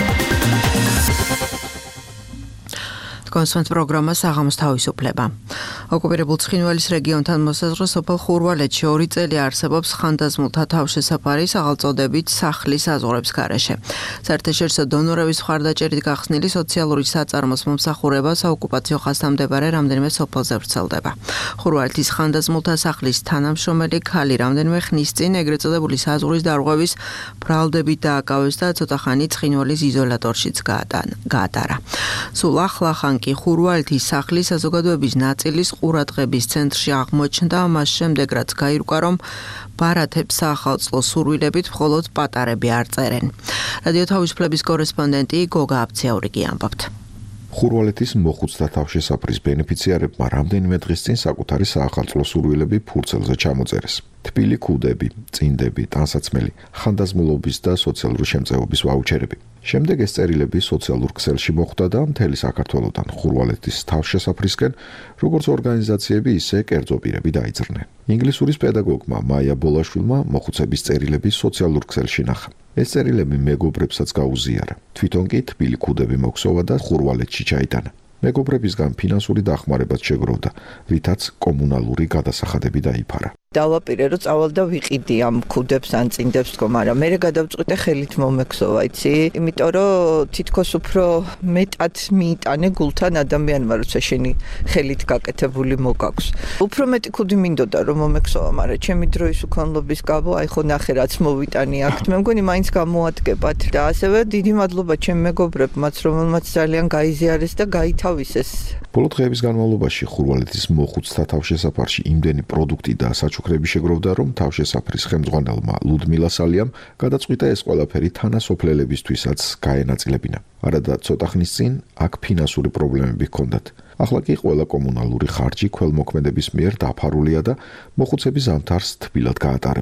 კონსვენთ პროგრამა საღამოს თავისუფლება. ოკუპირებულ ცხინვალის რეგიონთან მოსაზღვრე სოფელ ხურვალეთში ორი წელი არსებობს ხანდაზმულთა თავშესაფარი სახელწოდებით სახლის აზღვრებს გარეშე. საერთაშორისო დონორების მხარდაჭერით გახსნილი სოციალური საწარმოს მომსახურება საოკუპაციო ხაზთამდებარე რამდენიმე სოფელზე ვრცელდება. ხურვალეთის ხანდაზმულთა სახლის თანამშრომელი ქალი რამდენიმე ხნის წინ ეგრეთ წოდებული საზღვრის დარღვევის ბრალდებით დააკავეს და ცოტა ხანი ცხინვალის იზოლატორშიც გაატარა. სულ ახლახან კი ხურვალეთის სახლის საზოგადოების ნაწილის ყურადღების ცენტრში აღმოჩნდა, მას შემდეგ რაც გაირკვა, რომ ბარათებს საახალწლო სურვილებით მხოლოდ პატარები არ წერენ. რადიო თავისუფლების კორესპონდენტი გოგა აბციაურიგი ამბობთ. ხურვალეთის მოხუცთა თავშესაფრის ბენეფიციარებმა რამდენიმე დღის წინ საკუთარი საახალწლო სურვილები ფურცელზე ჩამოწერეს. თბილი ქუდები, წინდები, ტანსაცმელი, ხანდაზმულობის და სოციალური შემწეობის ვაუჩერები. შემდეგ ეს წერილები სოციალურ ქსელში მოხვდა და მთელი საქართველოდან ხურვალეთის თავშესაფრისკენ როგორც ორგანიზაციები, ისე კერძო პირები დაიძრნენ. ინგლისურის პედაგოგმა მაია ბოლაშვილმა მოხუცების წერილები სოციალურ ქსელში ნახა. ეს წერილები მეგობრებსაც გაუზიარა. თვითონ კი თბილი ქუდები მოქსოვა და ხურვალეთში ჩაიტანა. მეგობრებისგან ფინანსური დახმარებაც შეგროვდა, რითაც კომუნალური გადასახადები დაიფარა. დავაპირე რომ წავალ და ვიყიდი ამ ქუდებს ან წინდებს თქო, მაგრამ მე გადავწყვიტე ხელით მომექსოვა, იცი? იმიტომ რომ თითქოს უფრო მეტად მიიტანე გულთან ადამიანმა, როცა შენი ხელით გაკეთებული მოგაქვს. უფრო მეტი ქუდი მინდოდა რომ მომექსოვა, მაგრამ ჩემი დროის უქონლობის გაბო, აი ხო ნახე რაც მოვიტანი აქ, მე მგონი მაინც გამოადგებათ და ასევე დიდი მადლობა ჩემ მეგობრებმაც, რომელმაც ძალიან გაიზიარეს და გაითავისეს. ბოლო დღეების განმავლობაში ხურვალეთის მოხუცთა თავშესაფარში იმდენი პროდუქტი და საჩუქრები შეგროვდა, რომ თავშესაფრის ხელმძღვანელმა ლუდმილა სალიამ გადაწყვიტა ეს ყველაფერი თანასოფლელებისთვისაც გაენაწილებინა. არადა ცოტა ხნის წინ აქ ფინანსური პრობლემები ჰქონდათ. ახლა კი ყველა კომუნალური ხარჯი ქველმოქმედების მიერ დაფარულია და მოხუცები ზამთარს თბილად გაატარებენ.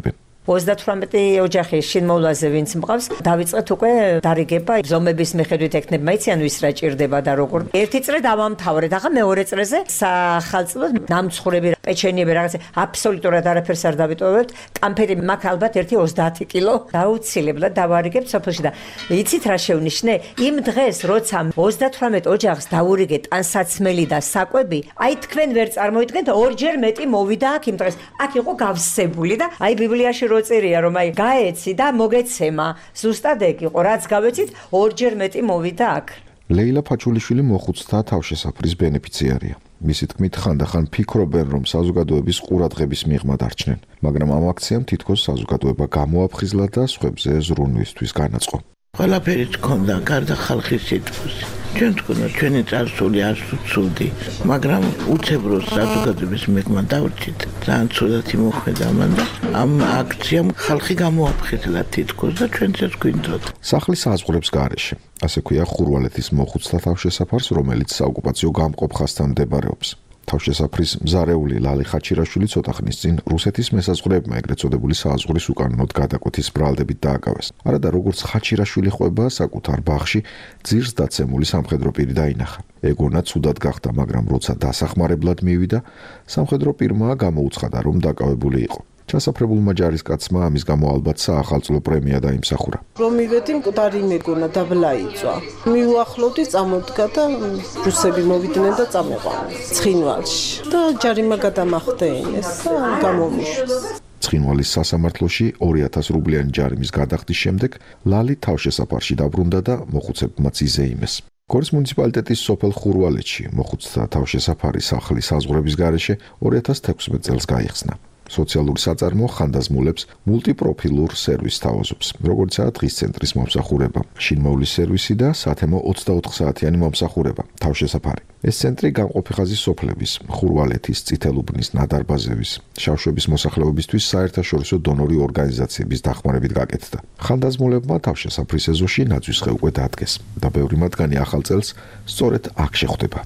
ოცდათვრამეტი ოჯახი შინმოვლაზე ვინც მყავს, დავიწყეთ უკვე დარიგება ზომების მიხედვით ეკნებ მაიციან ვის რა ჭირდება და როგორ. ერთი წრე დავამთავრეთ, ახლა მეორე წრეზე სახელმწიფო ნამცხრები, პეჩენიები რაღაცა აბსოლუტურად არაფერს არ დავიტოვებთ. კამფეტი მაგ ალბათ ერთი ოცდაათი კილო დაუცილებლად დავარიგებთ სოფელში და იცით რა შევნიშნე? იმ დღეს როცა ოცდათვრამეტ ოჯახს დაურიგეთ ტანსაცმელი და საკვები, აი თქვენ ვერ წარმოიდგენთ ორჯერ მეტი მოვიდა აქ იმ დღეს. აქ იყო გავსებული და აი ბიბლიაში რო წერია რომ აი გაეცი და მოგეცემა. ზუსტად ეგ იყო, რაც გავეცით ორჯერ მეტი მოვიდა აქ. ლეილა ფაჩულიშვილი მოხუცთა თავშესაფრის ბენეფიციარია. მისი თქმით, ხანდახან ფიქრობენ, რომ საზოგადოების ყურადღების მიღმა დარჩნენ, მაგრამ ამ აქციამ თითქოს საზოგადოება გამოაფხიზლა და სხვებზე ზრუნვისთვის განაწყო. ყველაფერი თქონდა, გარდა ხალხის სიტყვის. ჩვენ თქონა, ჩვენი წარსული არ ვცვლდი, მაგრამ უცებროს საზოგადოების მიღმა დავრჩით. ძალიან ცუდად იმოქმედა მან და ამ აქციამ ხალხი გამოაფხიზლა თითქოს და ჩვენც ეს გვინდოდა. სახლის საზღვრებს გარეშე, ასე ქვია ხურვალეთის მოხუცთა თავშესაფარს, რომელიც საოკუპაციო გამყოფ ხაზთან მდებარეობს. თავშესაფრის მზარეული ლალი ხაჩირაშვილი ცოტა ხნის წინ რუსეთის მესაზღვრეებმა ეგრეთ წოდებული საზღვრის უკანონოდ გადაკვეთის ბრალდებით დააკავეს. არადა როგორც ხაჩირაშვილი ყვება საკუთარ ბაღში ძირს დაცემული სამხედრო პირი დაინახა. ეგონა ცუდად გახდა, მაგრამ როცა დასახმარებლად მივიდა, სამხედრო პირმა გამოუცხადა, რომ დაკავებული იყო. ჩასაფრებულმა ჯარისკაცმა ამის გამო ალბათ საახალწლო პრემია დაიმსახურა. რომ მივედი მკვდარი მეგონა დაბლაიწვა. მივუახლოვდი, წამოდგა და რუსები მოვიდნენ და წამეყვანეს ცხინვალში. და ჯარიმა გადამახდენეს და გამომიშვეს. ცხინვალის სასამართლოში ორი ათასი რუბლიანი ჯარიმის გადახდის შემდეგ ლალი თავშესაფარში დაბრუნდა და მოხუცებმაც იზეიმეს. გორის მუნიციპალიტეტის სოფელ ხურვალეთში მოხუცთა თავშესაფარი სახლის საზღვრების გარეშე ორი ათას თექვსმეტ წელს გაიხსნა. სოციალური საწარმო ხანდაზმულებს მულტიპროფილურ სერვისს თავაზობს, როგორიცაა დღის ცენტრის მომსახურება, შინმოვლის სერვისი და სათემო ოცდაოთხ საათიანი მომსახურება, თავშესაფარი. ეს ცენტრი გამყოფი ხაზის სოფლების, ხურვალეთის, წითელუბნის, ნადარბაზევის, შავშვების მოსახლეობისთვის საერთაშორისო დონორი ორგანიზაციების დახმარებით გაკეთდა. ხანდაზმულებმა თავშესაფრის ეზოში ნაძვისხე უკვე დადგეს და ბევრი მათგანი ახალ წელს სწორედ აქ შეხვდება.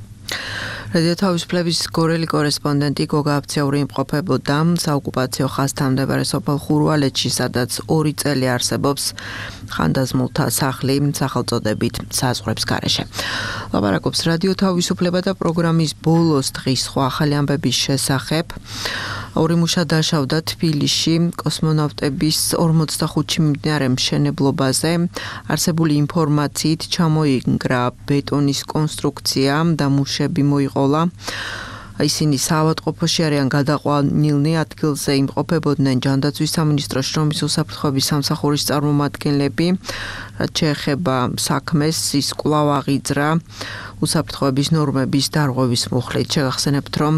რადიო თავისუფლების გორელი კორესპონდენტი გოგა აფციური იმყოფებოდა საოკუპაციო ხაზთან მდებარე სოფელ ხურვალეთში, სადაც ორი წელი არსებობს ხანდაზმულთა სახლი სახელწოდებით საზღვრებს გარეშე. ლაპარაკობს რადიო თავისუფლება და პროგრამის ბოლოს დღის სხვა ახალი ამბების შესახებ. ორი მუშა დაშავდა თბილისში კოსმონავტების ორმოცდახუთში მიმდინარე მშენებლობაზე. არსებული ინფორმაციით ჩამოინგრა ბეტონის კონსტრუქცია და მუშები მოიყოლა. ისინი საავადმყოფოში არიან გადაყვანილნი, ადგილზე იმყოფებოდნენ ჯანდაცვის სამინისტროს შრომის უსაფრთხოების სამსახურის წარმომადგენლები. რაც შეეხება საქმეს, ის კვლავ აღიძრა უსაფრთხოების ნორმების დარღვევის მუხლით. შეგახსენებთ, რომ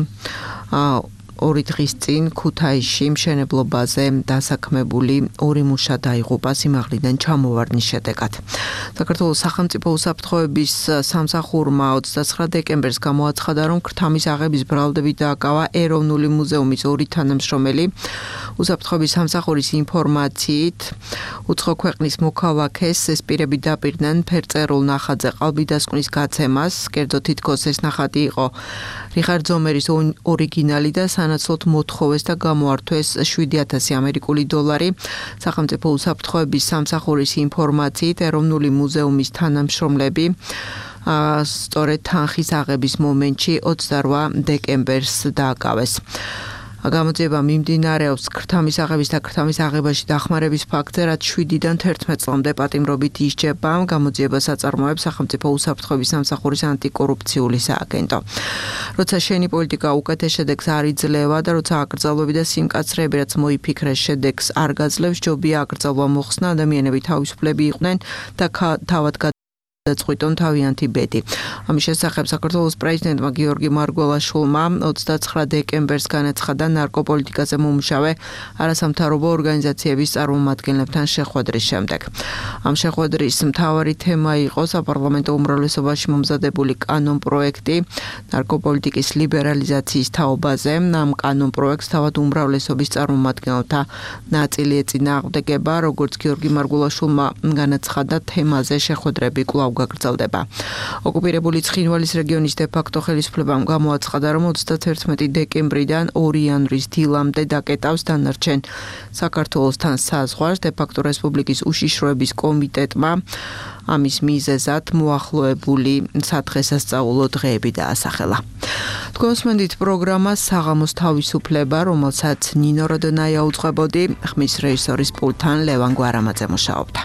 ორი დღის წინ ქუთაისში მშენებლობაზე დასაქმებული ორი მუშა დაიღუპა სიმაღლიდან ჩამოვარდნის შედეგად. საქართველოს სახელმწიფო უსაფრთხოების სამსახურმა ოცდაცხრა დეკემბერს გამოაცხადა, რომ ქრთამის აღების ბრალდებით დააკავა ეროვნული მუზეუმის ორი თანამშრომელი. უსაფრთხოების სამსახურის ინფორმაციით უცხო ქვეყნის მოქალაქეს ეს პირები დაპირდნენ ფერწერულ ნახატზე ყალბიდასკვნის გაცემას. კერძო თითქოს ეს ნახატი იყო რიხარდ ზომერის ორიგინალი და სანაცვლოდ მოთხოვეს და გამოართვეს შვიდი ათასი ამერიკული დოლარი. სახელმწიფო უსაფრთხოების სამსახურის ინფორმაციით ეროვნული მუზეუმის თანამშრომლები სწორედ თანხის აღების მომენტში ოცდარვა დეკემბერს დააკავეს. გამოძიება მიმდინარეობს ქრთამის აღების და ქრთამის აღებაში დახმარების ფაქტზე, რაც შვიდიდან თერთმეტ წლამდე პატიმრობით ისჯება. გამოძიებას აწარმოებს სახელმწიფო უსაფრთხოების სამსახურის ანტიკორუფციული სააგენტო. როცა შენი პოლიტიკა უკეთეს შედეგს არ იძლევა და როცა აკრძალვები და სიმკაცრეები, რაც მოიფიქრეს შედეგს არ გაძლევს, ჯობია აკრძალვა მოხსნა, ადამიანები თავისუფლები იყვნენ და თავად დაწყვიტონ თავიანთი ბედი. ამის შესახებ საქართველოს პრეზიდენტმა გიორგი მარგველაშვილმა ოცდაცხრა დეკემბერს განაცხადა ნარკოპოლიტიკაზე მომუშავე არასამთავრობო ორგანიზაციების წარმომადგენლებთან შეხვედრის შემდეგ. ამ შეხვედრის მთავარი თემა იყო საპარლამენტო უმრავლესობაში მომზადებული კანონ პროექტი ნარკოპოლიტიკის ლიბერალიზაციის თაობაზე. ამ კანონ პროექტს თავად უმრავლესობის წარმომადგენელთა ნაწილი ეწინააღმდეგება, როგორც გიორგი მარგველაშვილმა განაცხადა, თემაზე შეხვედრები კვლავ გაგრძელდება. ოკუპირებული ცხინვალის რეგიონის დე-ფაქტო ხელისუფლებამ გამოაცხადა, რომ ოცდათერთმეტი დეკემბრიდან ორი იანვრის დილამდე დაკეტავს დანარჩენ საქართველოსთან საზღვარს. დე-ფაქტო რესპუბლიკის უშიშროების კომიტეტმა ამის მიზეზად მოახლოებული სადღესასწაულო დღეები დაასახელა. თქვენ მოსმენთ პროგრამა საღამოს თავისუფლება, რომელსაც ნინო როდონაია უძღვებოდი, ხმის რეჟისორის პულტთან ლევან გვარამაძე მუშაობდა.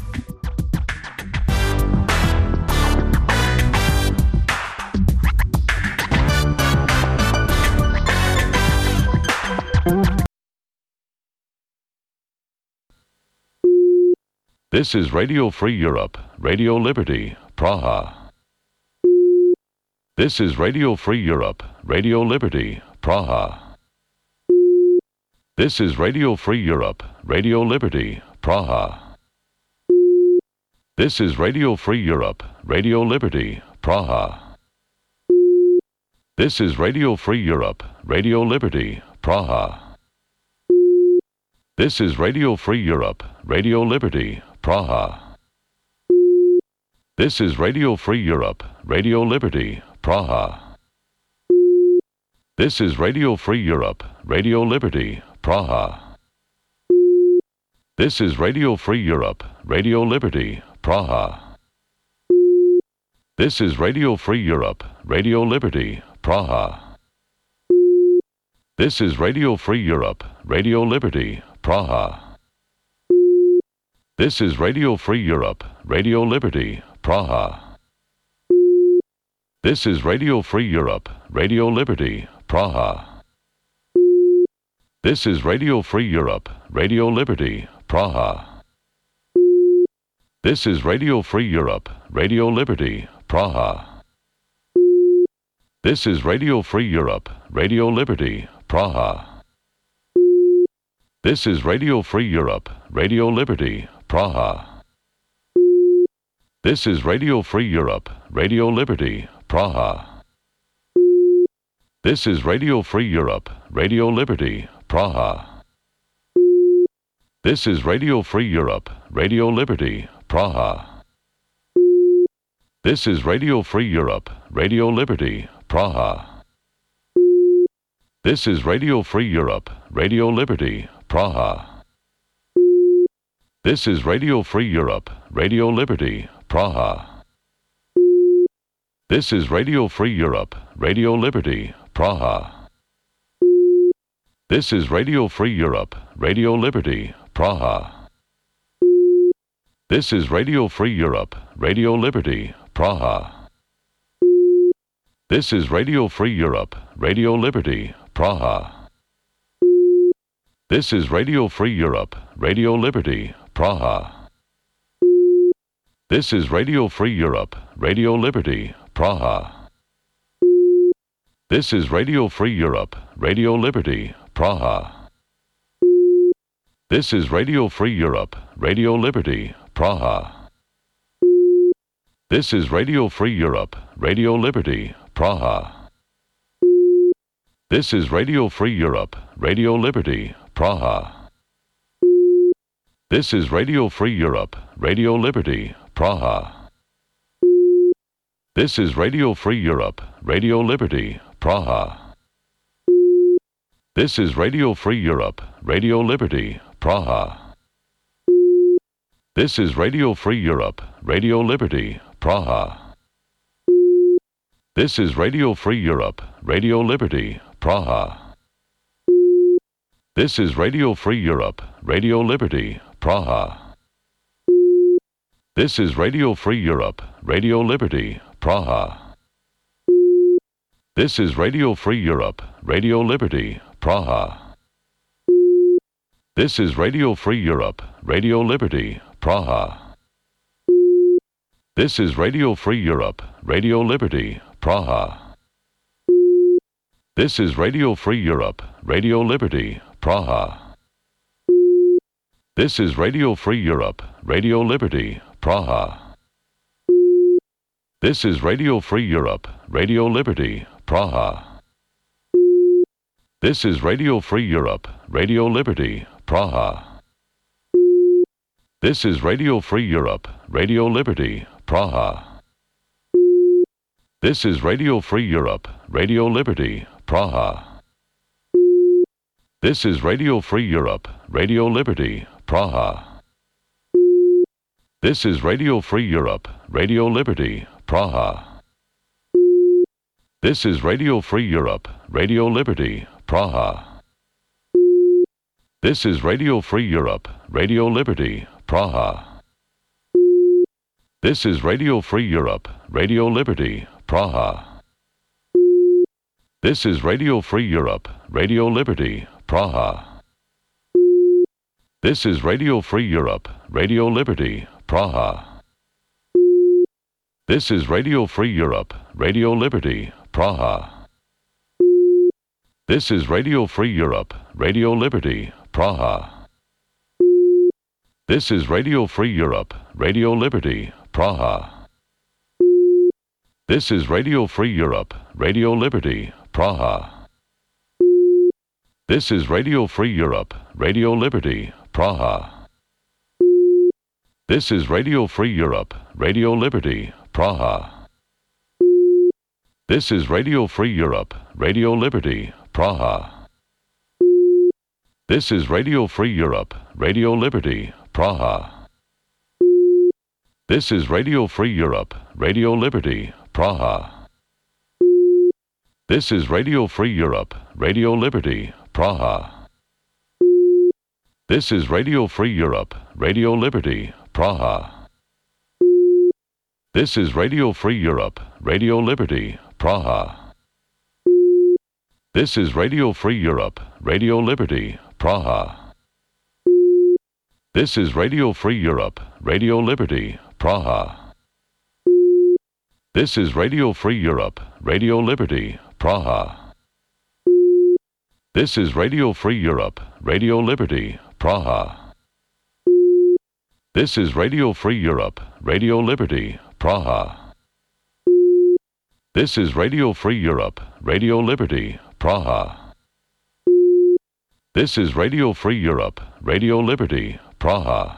This is Radio Free Europe, Radio Liberty, Praha. This is Radio Free Europe, Radio Liberty, Praha. This is Radio Free Europe, Radio Liberty, Praha. This is Radio Free Europe, Radio Liberty, Praha. This is Radio Free Europe, Radio Liberty, Praha. This is Radio Free Europe, Radio Liberty, Praha. This is Radio Free Europe, Radio Liberty, Praha. This is Radio Free Europe, Radio Liberty, Praha. This is Radio Free Europe, Radio Liberty, Praha. This is Radio Free Europe, Radio Liberty, Praha. This is Radio Free Europe, Radio Liberty, Praha. This is Radio Free Europe, Radio Liberty, Praha. This is Radio Free Europe, Radio Liberty, Praha. This is Radio Free Europe, Radio Liberty, Praha. This is Radio Free Europe, Radio Liberty, Praha. This is Radio Free Europe, Radio Liberty, Praha. This is Radio Free Europe, Radio Liberty, Praha. This is Radio Free Europe, Radio Liberty, Praha. This is Radio Free Europe, Radio Liberty, Praha. This is Radio Free Europe, Radio Liberty, Praha. This is Radio Free Europe, Radio Liberty, Praha. This is Radio Free Europe, Radio Liberty, Praha. This is Radio Free Europe, Radio Liberty, Praha. This is Radio Free Europe, Radio Liberty, Praha. This is Radio Free Europe, Radio Liberty, Praha. This is Radio Free Europe, Radio Liberty, Praha. This is Radio Free Europe, Radio Liberty, Praha. This is Radio Free Europe, Radio Liberty, Praha. This is Radio Free Europe, Radio Liberty, Praha. This is Radio Free Europe, Radio Liberty, Praha. This is Radio Free Europe, Radio Liberty, Praha. This is Radio Free Europe, Radio Liberty, Praha. This is Radio Free Europe, Radio Liberty, Praha. This is Radio Free Europe, Radio Liberty, Praha. This is Radio Free Europe, Radio Liberty, Praha. This is Radio Free Europe, Radio Liberty, Praha. This is Radio Free Europe, Radio Liberty, Praha. This is Radio Free Europe, Radio Liberty, Praha. This is Radio Free Europe, Radio Liberty, Praha. This is Radio Free Europe, Radio Liberty, Praha. This is Radio Free Europe, Radio Liberty, Praha. This is Radio Free Europe, Radio Liberty, Praha. This is Radio Free Europe, Radio Liberty, Praha. This is Radio Free Europe, Radio Liberty, Praha. This is Radio Free Europe, Radio Liberty, Praha. This is Radio Free Europe, Radio Liberty, Praha. This is Radio Free Europe, Radio Liberty, Praha. This is Radio Free Europe, Radio Liberty, Praha. This is Radio Free Europe, Radio Liberty, Praha. This is Radio Free Europe, Radio Liberty, Praha. This is Radio Free Europe, Radio Liberty, Praha. This is Radio Free Europe, Radio Liberty, Praha. This is Radio Free Europe, Radio Liberty, Praha. This is Radio Free Europe, Radio Liberty, Praha. This is Radio Free Europe, Radio Liberty, Praha. This is Radio Free Europe, Radio Liberty, Praha. This is Radio Free Europe, Radio Liberty, Praha. This is Radio Free Europe, Radio Liberty, Praha. This is Radio Free Europe, Radio Liberty, Praha. This is Radio Free Europe, Radio Liberty, Praha. This is Radio Free Europe, Radio Liberty, Praha. This is Radio Free Europe, Radio Liberty, Praha. This is Radio Free Europe, Radio Liberty, Praha. This is Radio Free Europe, Radio Liberty, Praha. This is Radio Free Europe, Radio Liberty, Praha. This is Radio Free Europe, Radio Liberty, Praha. This is Radio Free Europe, Radio Liberty, Praha. This is Radio Free Europe, Radio Liberty, Praha. This is Radio Free Europe, Radio Liberty, Praha. This is Radio Free Europe, Radio Liberty, Praha. This is Radio Free Europe, Radio Liberty, Praha. This is Radio Free Europe, Radio Liberty, Praha. This is Radio Free Europe, Radio Liberty, Praha. This is Radio Free Europe, Radio Liberty, Praha. This is Radio Free Europe, Radio Liberty, Praha.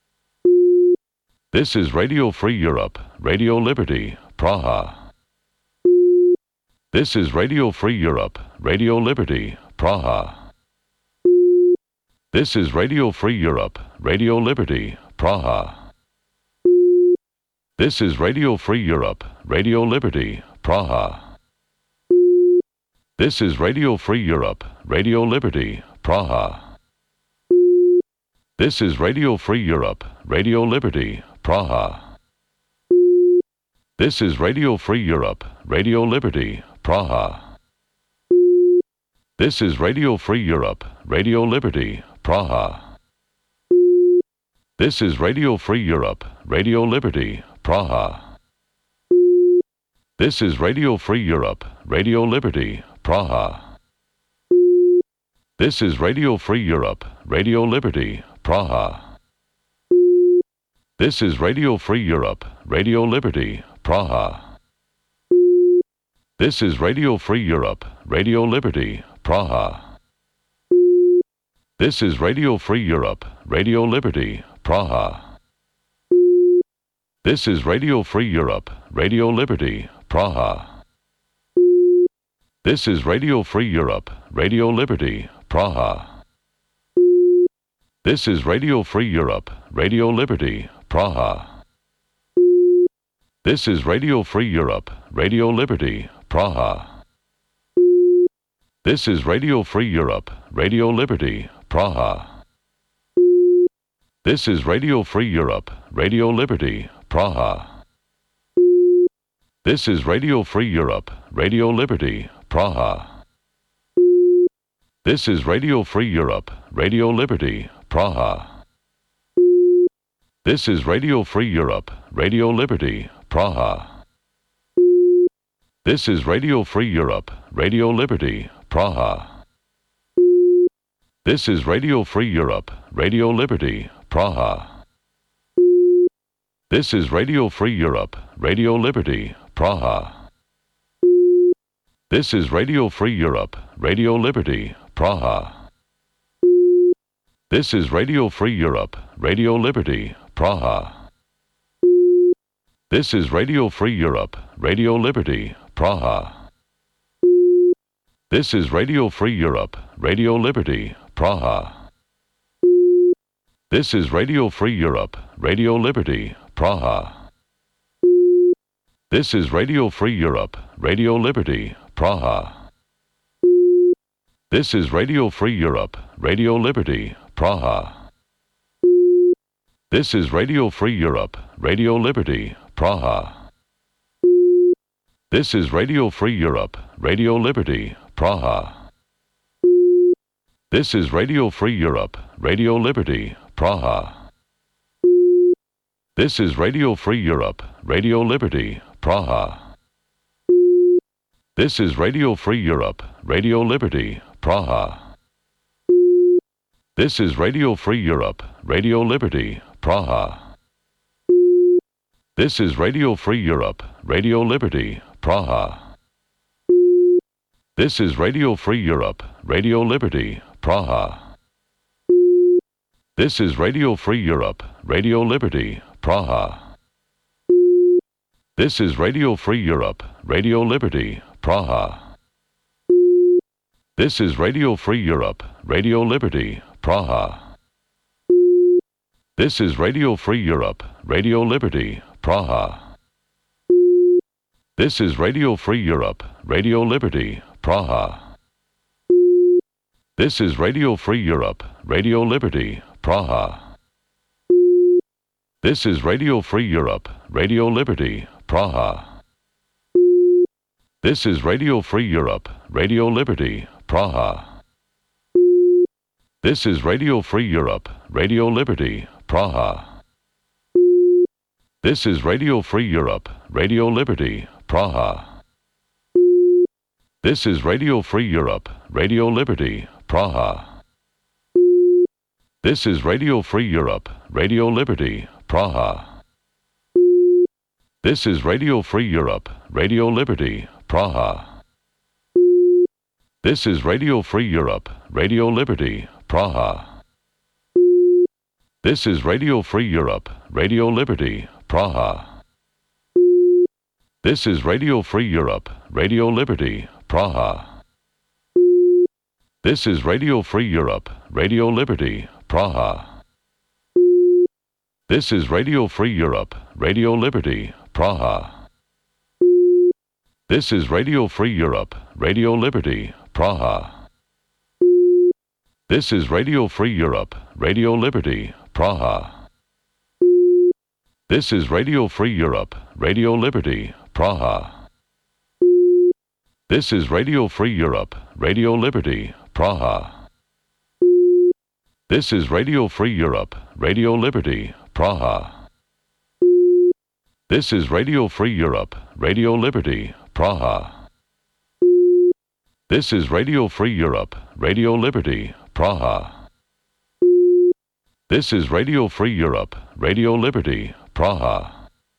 This is Radio Free Europe, Radio Liberty, Praha. This is Radio Free Europe, Radio Liberty, Praha. This is Radio Free Europe, Radio Liberty, Praha. This is Radio Free Europe, Radio Liberty, Praha. This is Radio Free Europe, Radio Liberty, Praha. This is Radio Free Europe, Radio Liberty, Praha. This is Radio Free Europe, Radio Liberty, Praha. This is Radio Free Europe, Radio Liberty, Praha. This is Radio Free Europe, Radio Liberty, Praha. This is Radio Free Europe, Radio Liberty, Praha. This is Radio Free Europe, Radio Liberty, Praha. This is Radio Free Europe, Radio Liberty, Praha. This is Radio Free Europe, Radio Liberty, Praha. This is Radio Free Europe, Radio Liberty, Praha. This is Radio Free Europe, Radio Liberty, Praha. This is Radio Free Europe, Radio Liberty, Praha. This is Radio Free Europe, Radio Liberty, Praha. This is Radio Free Europe, Radio Liberty, Praha. This is Radio Free Europe, Radio Liberty, Praha. This is Radio Free Europe, Radio Liberty, Praha. This is Radio Free Europe, Radio Liberty, Praha. This is Radio Free Europe, Radio Liberty, Praha. This is Radio Free Europe, Radio Liberty, Praha. This is Radio Free Europe, Radio Liberty, Praha. This is Radio Free Europe, Radio Liberty, Praha. This is Radio Free Europe, Radio Liberty, Praha. This is Radio Free Europe, Radio Liberty, Praha. This is Radio Free Europe, Radio Liberty, Praha. This is Radio Free Europe, Radio Liberty, Praha. This is Radio Free Europe, Radio Liberty, Praha. This is Radio Free Europe, Radio Liberty, Praha. This is Radio Free Europe, Radio Liberty, Praha. This is Radio Free Europe, Radio Liberty, Praha. This is Radio Free Europe, Radio Liberty, Praha. This is Radio Free Europe, Radio Liberty, Praha. This is Radio Free Europe, Radio Liberty, Praha. This is Radio Free Europe, Radio Liberty, Praha. This is Radio Free Europe, Radio Liberty, Praha. This is Radio Free Europe, Radio Liberty, Praha. This is Radio Free Europe, Radio Liberty, Praha. This is Radio Free Europe, Radio Liberty, Praha. This is Radio Free Europe, Radio Liberty, Praha. This is Radio Free Europe, Radio Liberty, Praha. This is Radio Free Europe, Radio Liberty, Praha. This is Radio Free Europe, Radio Liberty, Praha. This is Radio Free Europe, Radio Liberty, Praha. This is Radio Free Europe, Radio Liberty, Praha. This is Radio Free Europe, Radio Liberty, Praha. This is Radio Free Europe, Radio Liberty, Praha. This is Radio Free Europe, Radio Liberty, Praha. This is Radio Free Europe, Radio Liberty, Praha. This is Radio Free Europe, Radio Liberty, Praha. This is Radio Free Europe, Radio Liberty, Praha. This is Radio Free Europe, Radio Liberty, Praha. This is Radio Free Europe, Radio Liberty, Praha. This is Radio Free Europe, Radio Liberty, Praha. This is Radio Free Europe, Radio Liberty, Praha. This is Radio Free Europe, Radio Liberty, Praha. This is Radio Free Europe, Radio Liberty, Praha. This is Radio Free Europe, Radio Liberty, Praha. This is Radio Free Europe, Radio Liberty, Praha. This is Radio Free Europe, Radio Liberty, Praha. This is Radio Free Europe, Radio Liberty, Praha. This is Radio Free Europe, Radio Liberty, Praha. This is Radio Free Europe, Radio Liberty, Praha. This is Radio Free Europe, Radio Liberty, Praha. This is Radio Free Europe, Radio Liberty, Praha.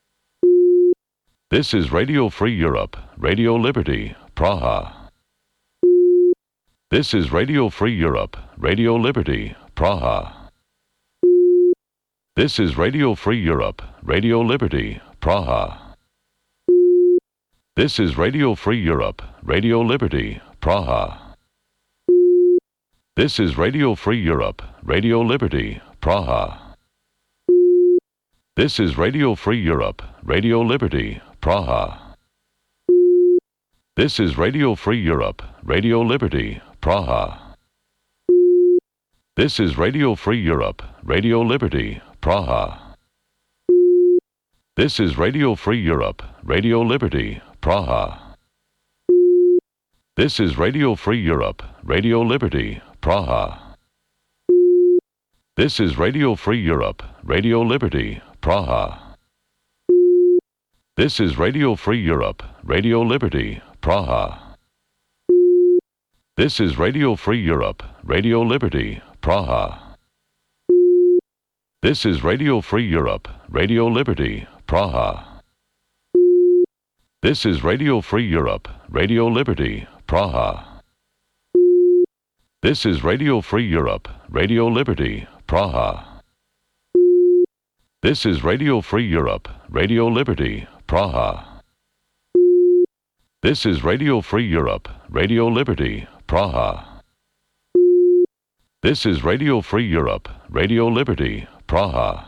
This is Radio Free Europe, Radio Liberty, Praha. This is Radio Free Europe, Radio Liberty, Praha. This is Radio Free Europe, Radio Liberty, Praha. This is Radio Free Europe, Radio Liberty, Praha. This is Radio Free Europe, Radio Liberty, Praha. This is Radio Free Europe, Radio Liberty, Praha. This is Radio Free Europe, Radio Liberty, Praha. This is Radio Free Europe, Radio Liberty, Praha. This is Radio Free Europe, Radio Liberty, Praha. This is Radio Free Europe, Radio Liberty, Praha. This is Radio Free Europe, Radio Liberty, Praha. This is Radio Free Europe, Radio Liberty, Praha. This is Radio Free Europe, Radio Liberty, Praha. This is Radio Free Europe, Radio Liberty, Praha. This is Radio Free Europe, Radio Liberty, Praha. This is Radio Free Europe, Radio Liberty, Praha. This is Radio Free Europe, Radio Liberty, Praha. This is Radio Free Europe, Radio Liberty, Praha. This is Radio Free Europe, Radio Liberty, Praha.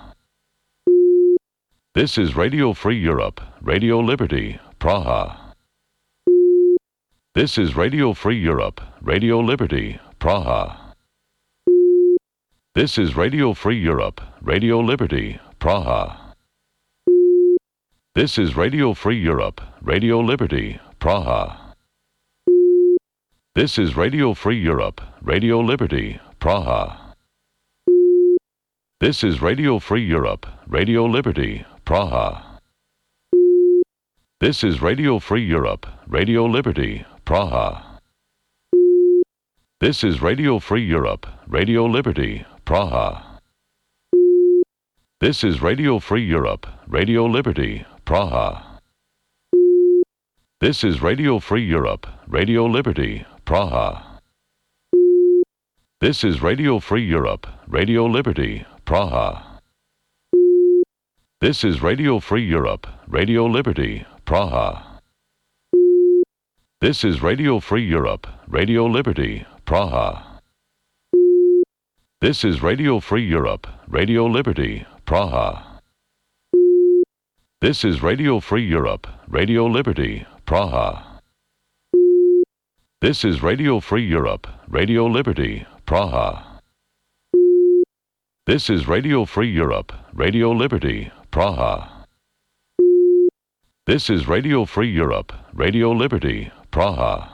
This is Radio Free Europe, Radio Liberty, Praha. This is Radio Free Europe, Radio Liberty, Praha. This is Radio Free Europe, Radio Liberty, Praha. This is Radio Free Europe, Radio Liberty, Praha. This is Radio Free Europe, Radio Liberty, Praha. This is Radio Free Europe, Radio Liberty, Praha. This is Radio Free Europe, Radio Liberty, Praha. This is Radio Free Europe, Radio Liberty, Praha. This is Radio Free Europe, Radio Liberty, Praha. This is Radio Free Europe, Radio Liberty, Praha. This is Radio Free Europe, Radio Liberty, Praha. This is Radio Free Europe, Radio Liberty, Praha. This is Radio Free Europe, Radio Liberty, Praha. This is Radio Free Europe, Radio Liberty, Praha. This is Radio Free Europe, Radio Liberty, Praha. This is Radio Free Europe, Radio Liberty, Praha. This is Radio Free Europe, Radio Liberty, Praha. This is Radio Free Europe, Radio Liberty, Praha.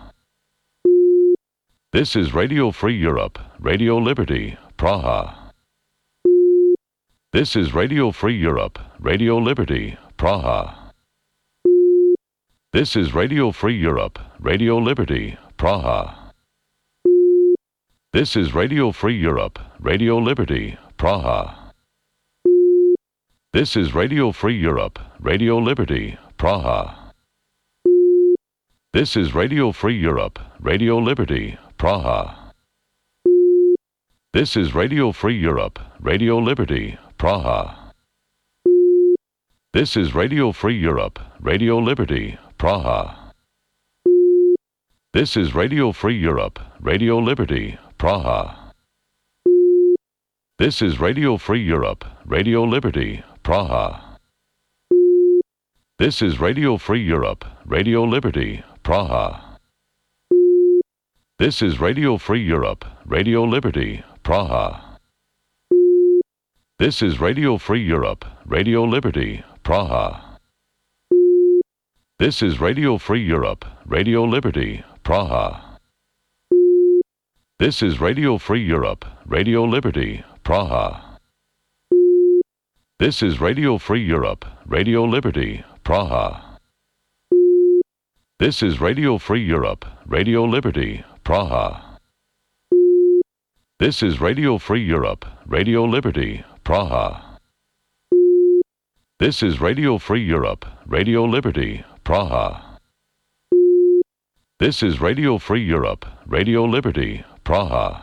This is Radio Free Europe, Radio Liberty, Praha. This is Radio Free Europe, Radio Liberty, Praha. This is Radio Free Europe, Radio Liberty, Praha. This is Radio Free Europe, Radio Liberty, Praha. This is Radio Free Europe, Radio Liberty, Praha. This is Radio Free Europe, Radio Liberty, Praha. This is Radio Free Europe, Radio Liberty, Praha. This is Radio Free Europe, Radio Liberty, Praha. This is Radio Free Europe, Radio Liberty, Praha. This is Radio Free Europe, Radio Liberty, Praha. This is Radio Free Europe, Radio Liberty, Praha. This is Radio Free Europe, Radio Liberty, Praha. This is Radio Free Europe, Radio Liberty, Praha. This is Radio Free Europe, Radio Liberty, Praha. This is Radio Free Europe, Radio Liberty, Praha. This is Radio Free Europe, Radio Liberty, Praha. This is Radio Free Europe, Radio Liberty, Praha. This is Radio Free Europe, Radio Liberty, Praha. This is Radio Free Europe, Radio Liberty, Praha. This is Radio Free Europe, Radio Liberty, Praha.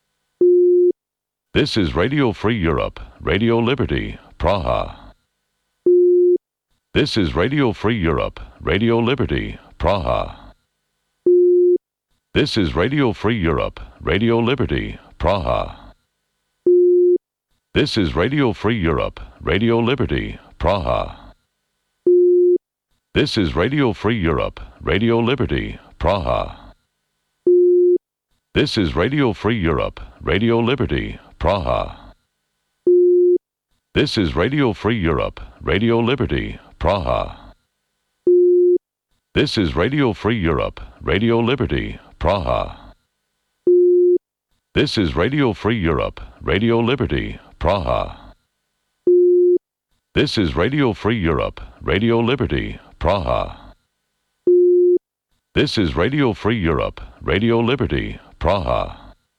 This is Radio Free Europe, Radio Liberty, Praha. This is Radio Free Europe, Radio Liberty, Praha. This is Radio Free Europe, Radio Liberty, Praha. This is Radio Free Europe, Radio Liberty, Praha. This is Radio Free Europe, Radio Liberty, Praha. This is Radio Free Europe, Radio Liberty, Praha. This is Radio Free Europe, Radio Liberty, Praha. This is Radio Free Europe, Radio Liberty, Praha. This is Radio Free Europe, Radio Liberty, Praha. This is Radio Free Europe, Radio Liberty, Praha. This is Radio Free Europe, Radio Liberty, Praha.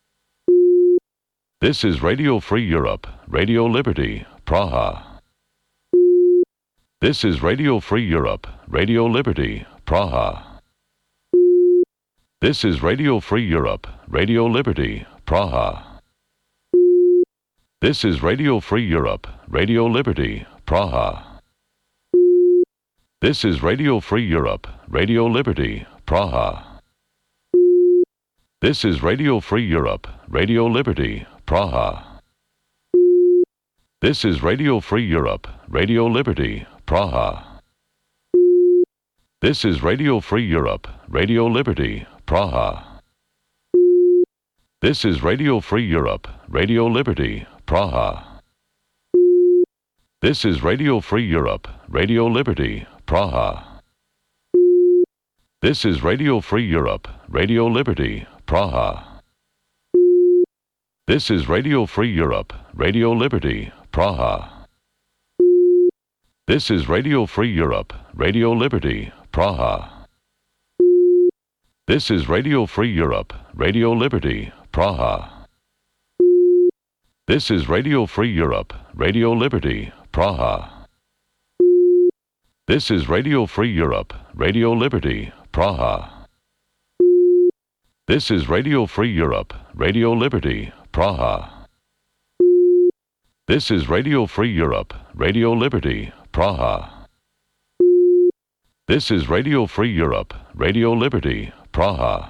This is Radio Free Europe, Radio Liberty, Praha. This is Radio Free Europe, Radio Liberty, Praha. This is Radio Free Europe, Radio Liberty, Praha. This is Radio Free Europe, Radio Liberty, Praha. This is Radio Free Europe, Radio Liberty, Praha. This is Radio Free Europe, Radio Liberty, Praha. This is Radio Free Europe, Radio Liberty, Praha. This is Radio Free Europe, Radio Liberty, Praha. This is Radio Free Europe, Radio Liberty, Praha. This is Radio Free Europe, Radio Liberty, Praha. This is Radio Free Europe, Radio Liberty, Praha. This is Radio Free Europe, Radio Liberty, Praha. This is Radio Free Europe, Radio Liberty, Praha. This is Radio Free Europe, Radio Liberty, Praha. This is Radio Free Europe, Radio Liberty, Praha. This is Radio Free Europe, Radio Liberty, Praha. This is Radio Free Europe, Radio Liberty, Praha. This is Radio Free Europe, Radio Liberty, Praha. This is Radio Free Europe, Radio Liberty, Praha.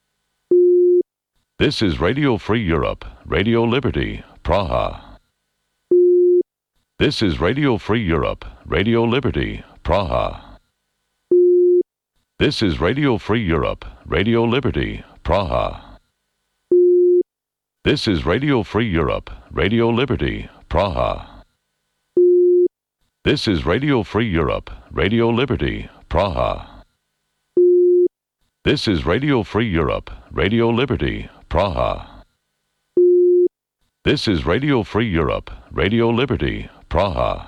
This is Radio Free Europe, Radio Liberty, Praha. This is Radio Free Europe, Radio Liberty, Praha. This is Radio Free Europe, Radio Liberty, Praha. This is Radio Free Europe, Radio Liberty, Praha. This is Radio Free Europe, Radio Liberty, Praha. This is Radio Free Europe, Radio Liberty, Praha. This is Radio Free Europe, Radio Liberty, Praha.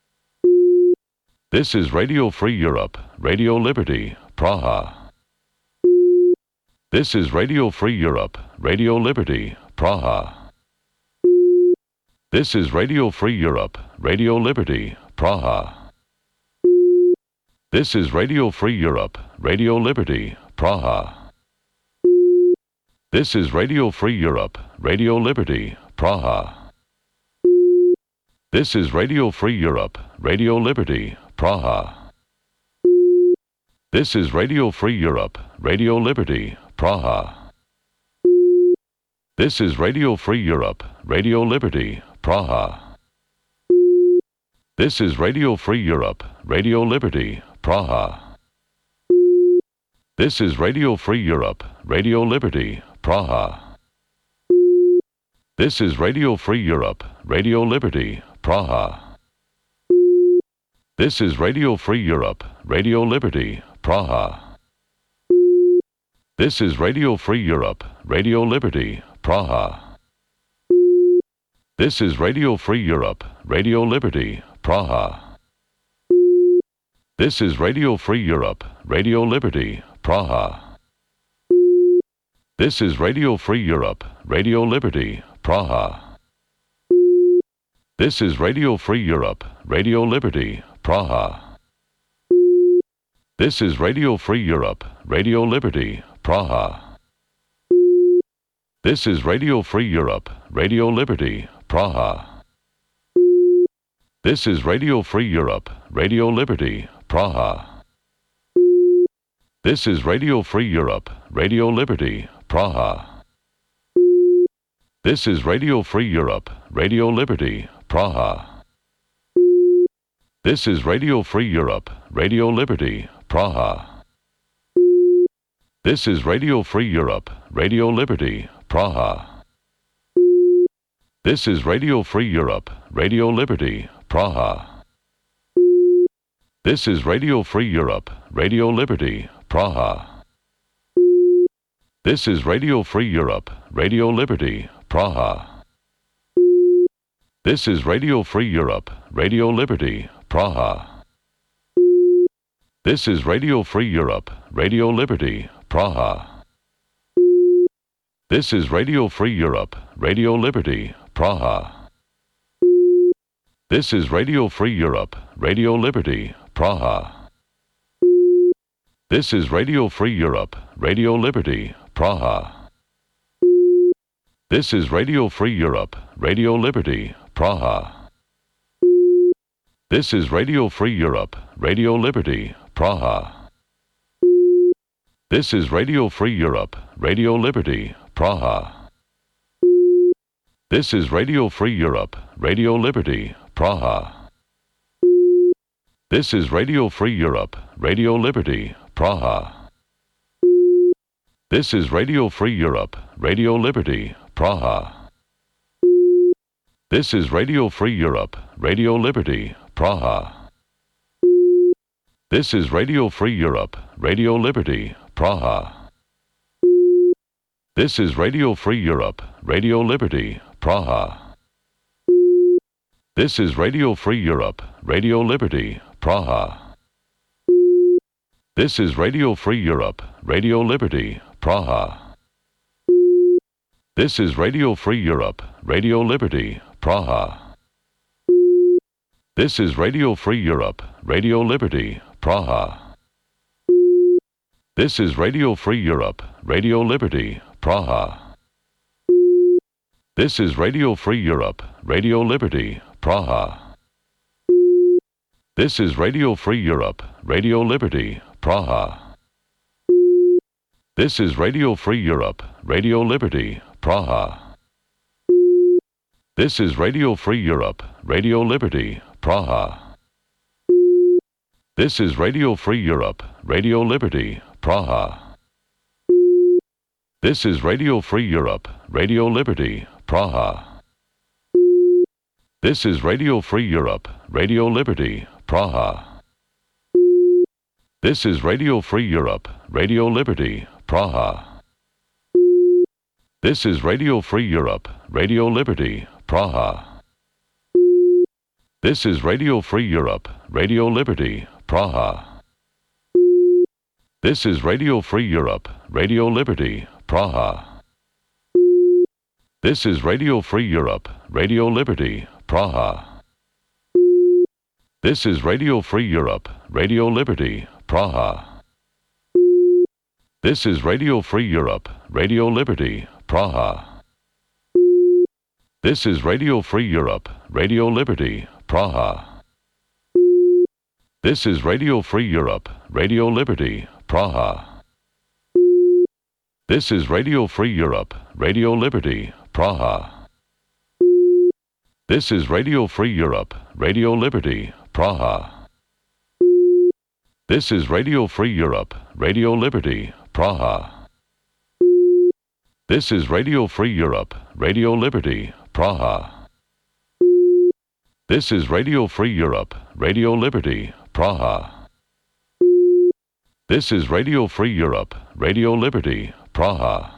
This is Radio Free Europe, Radio Liberty, Praha. This is Radio Free Europe, Radio Liberty, Praha. This is Radio Free Europe, Radio Liberty, Praha. This is Radio Free Europe, Radio Liberty, Praha. This is Radio Free Europe, Radio Liberty, Praha. This is Radio Free Europe, Radio Liberty, Praha. This is Radio Free Europe, Radio Liberty, Praha. This is Radio Free Europe, Radio Liberty, Praha. This is Radio Free Europe, Radio Liberty, Praha. This is Radio Free Europe, Radio Liberty, Praha. This is Radio Free Europe, Radio Liberty, Praha. This is Radio Free Europe, Radio Liberty, Praha. This is Radio Free Europe, Radio Liberty, Praha. This is Radio Free Europe, Radio Liberty, Praha. This is Radio Free Europe, Radio Liberty, Praha. This is Radio Free Europe, Radio Liberty, Praha. This is Radio Free Europe, Radio Liberty, Praha. This is Radio Free Europe, Radio Liberty, Praha. This is Radio Free Europe, Radio Liberty, Praha. This is Radio Free Europe, Radio Liberty, Praha. This is Radio Free Europe, Radio Liberty, Praha. This is Radio Free Europe, Radio Liberty, Praha. This is Radio Free Europe, Radio Liberty, Praha. This is Radio Free Europe, Radio Liberty, Praha. This is Radio Free Europe, Radio Liberty, Praha. This is Radio Free Europe, Radio Liberty, Praha. This is Radio Free Europe, Radio Liberty, Praha. This is Radio Free Europe, Radio Liberty, Praha. This is Radio Free Europe, Radio Liberty, Praha. This is Radio Free Europe, Radio Liberty, Praha. This is Radio Free Europe, Radio Liberty, Praha. This is Radio Free Europe, Radio Liberty, Praha. This is Radio Free Europe, Radio Liberty, Praha. This is Radio Free Europe, Radio Liberty, Praha. This is Radio Free Europe, Radio Liberty, Praha. This is Radio Free Europe, Radio Liberty, Praha. This is Radio Free Europe, Radio Liberty, Praha. This is Radio Free Europe, Radio Liberty, Praha. This is Radio Free Europe, Radio Liberty, Praha. This is Radio Free Europe, Radio Liberty, Praha. This is Radio Free Europe, Radio Liberty, Praha. This is Radio Free Europe, Radio Liberty, Praha. This is Radio Free Europe, Radio Liberty, Praha. This is Radio Free Europe, Radio Liberty, Praha. This is Radio Free Europe, Radio Liberty, Praha. This is Radio Free Europe, Radio Liberty, Praha. This is Radio Free Europe, Radio Liberty, Praha. This is Radio Free Europe, Radio Liberty, Praha. This is Radio Free Europe, Radio Liberty, Praha. This is Radio Free Europe, Radio Liberty, Praha. This is Radio Free Europe, Radio Liberty, Praha. This is Radio Free Europe, Radio Liberty, Praha. This is Radio Free Europe, Radio Liberty, Praha. This is Radio Free Europe, Radio Liberty, Praha. This is Radio Free Europe, Radio Liberty, Praha. This is Radio Free Europe, Radio Liberty, Praha. This is Radio Free Europe, Radio Liberty, Praha. This is Radio Free Europe, Radio Liberty, Praha. This is Radio Free Europe, Radio Liberty, Praha. This is Radio Free Europe, Radio Liberty, Praha. This is Radio Free Europe, Radio Liberty, Praha. This is Radio Free Europe, Radio Liberty, Praha. This is Radio Free Europe, Radio Liberty, Praha. This is Radio Free Europe, Radio Liberty, Praha. This is Radio Free Europe, Radio Liberty, Praha. This is Radio Free Europe, Radio Liberty, Praha. This is Radio Free Europe, Radio Liberty, Praha. This is Radio Free Europe, Radio Liberty, Praha.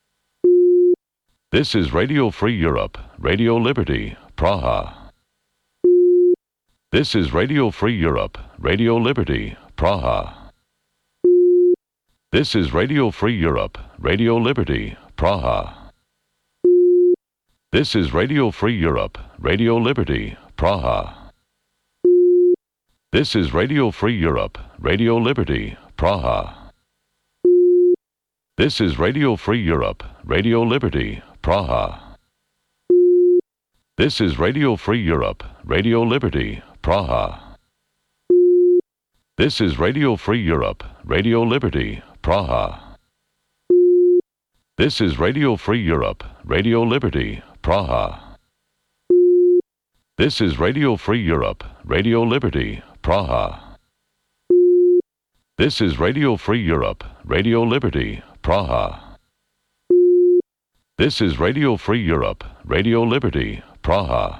This is Radio Free Europe, Radio Liberty, Praha. This is Radio Free Europe, Radio Liberty, Praha. This is Radio Free Europe, Radio Liberty, Praha. This is Radio Free Europe, Radio Liberty, Praha. This is Radio Free Europe, Radio Liberty, Praha. This is Radio Free Europe, Radio Liberty, Praha. This is Radio Free Europe, Radio Liberty, Praha. This is Radio Free Europe, Radio Liberty, Praha. This is Radio Free Europe, Radio Liberty, Praha. This is Radio Free Europe, Radio Liberty, Praha. This is Radio Free Europe, Radio Liberty, Praha. This is Radio Free Europe, Radio Liberty, Praha.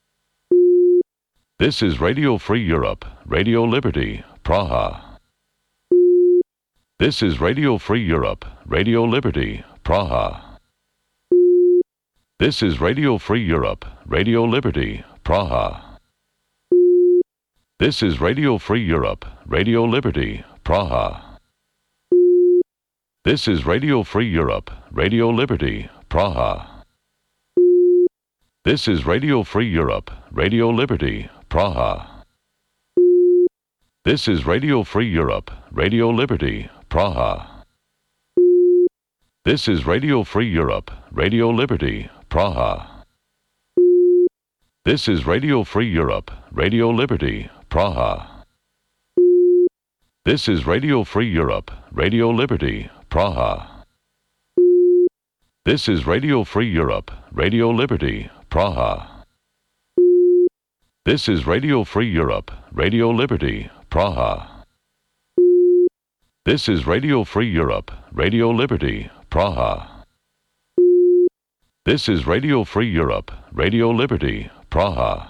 This is Radio Free Europe, Radio Liberty, Praha. This is Radio Free Europe, Radio Liberty, Praha. This is Radio Free Europe, Radio Liberty, Praha. This is Radio Free Europe, Radio Liberty, Praha. This is Radio Free Europe, Radio Liberty, Praha. This is Radio Free Europe, Radio Liberty, Praha. This is Radio Free Europe, Radio Liberty, Praha. This is Radio Free Europe, Radio Liberty, Praha. This is Radio Free Europe, Radio Liberty, Praha. This is Radio Free Europe, Radio Liberty, Praha. This is Radio Free Europe, Radio Liberty, Praha. This is Radio Free Europe, Radio Liberty, Praha. This is Radio Free Europe, Radio Liberty, Praha. This is Radio Free Europe, Radio Liberty, Praha.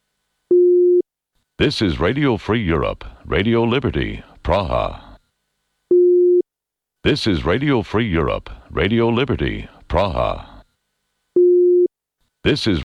This is Radio Free Europe, Radio Liberty, Praha. This is Radio Free Europe, Radio Liberty, Praha. This is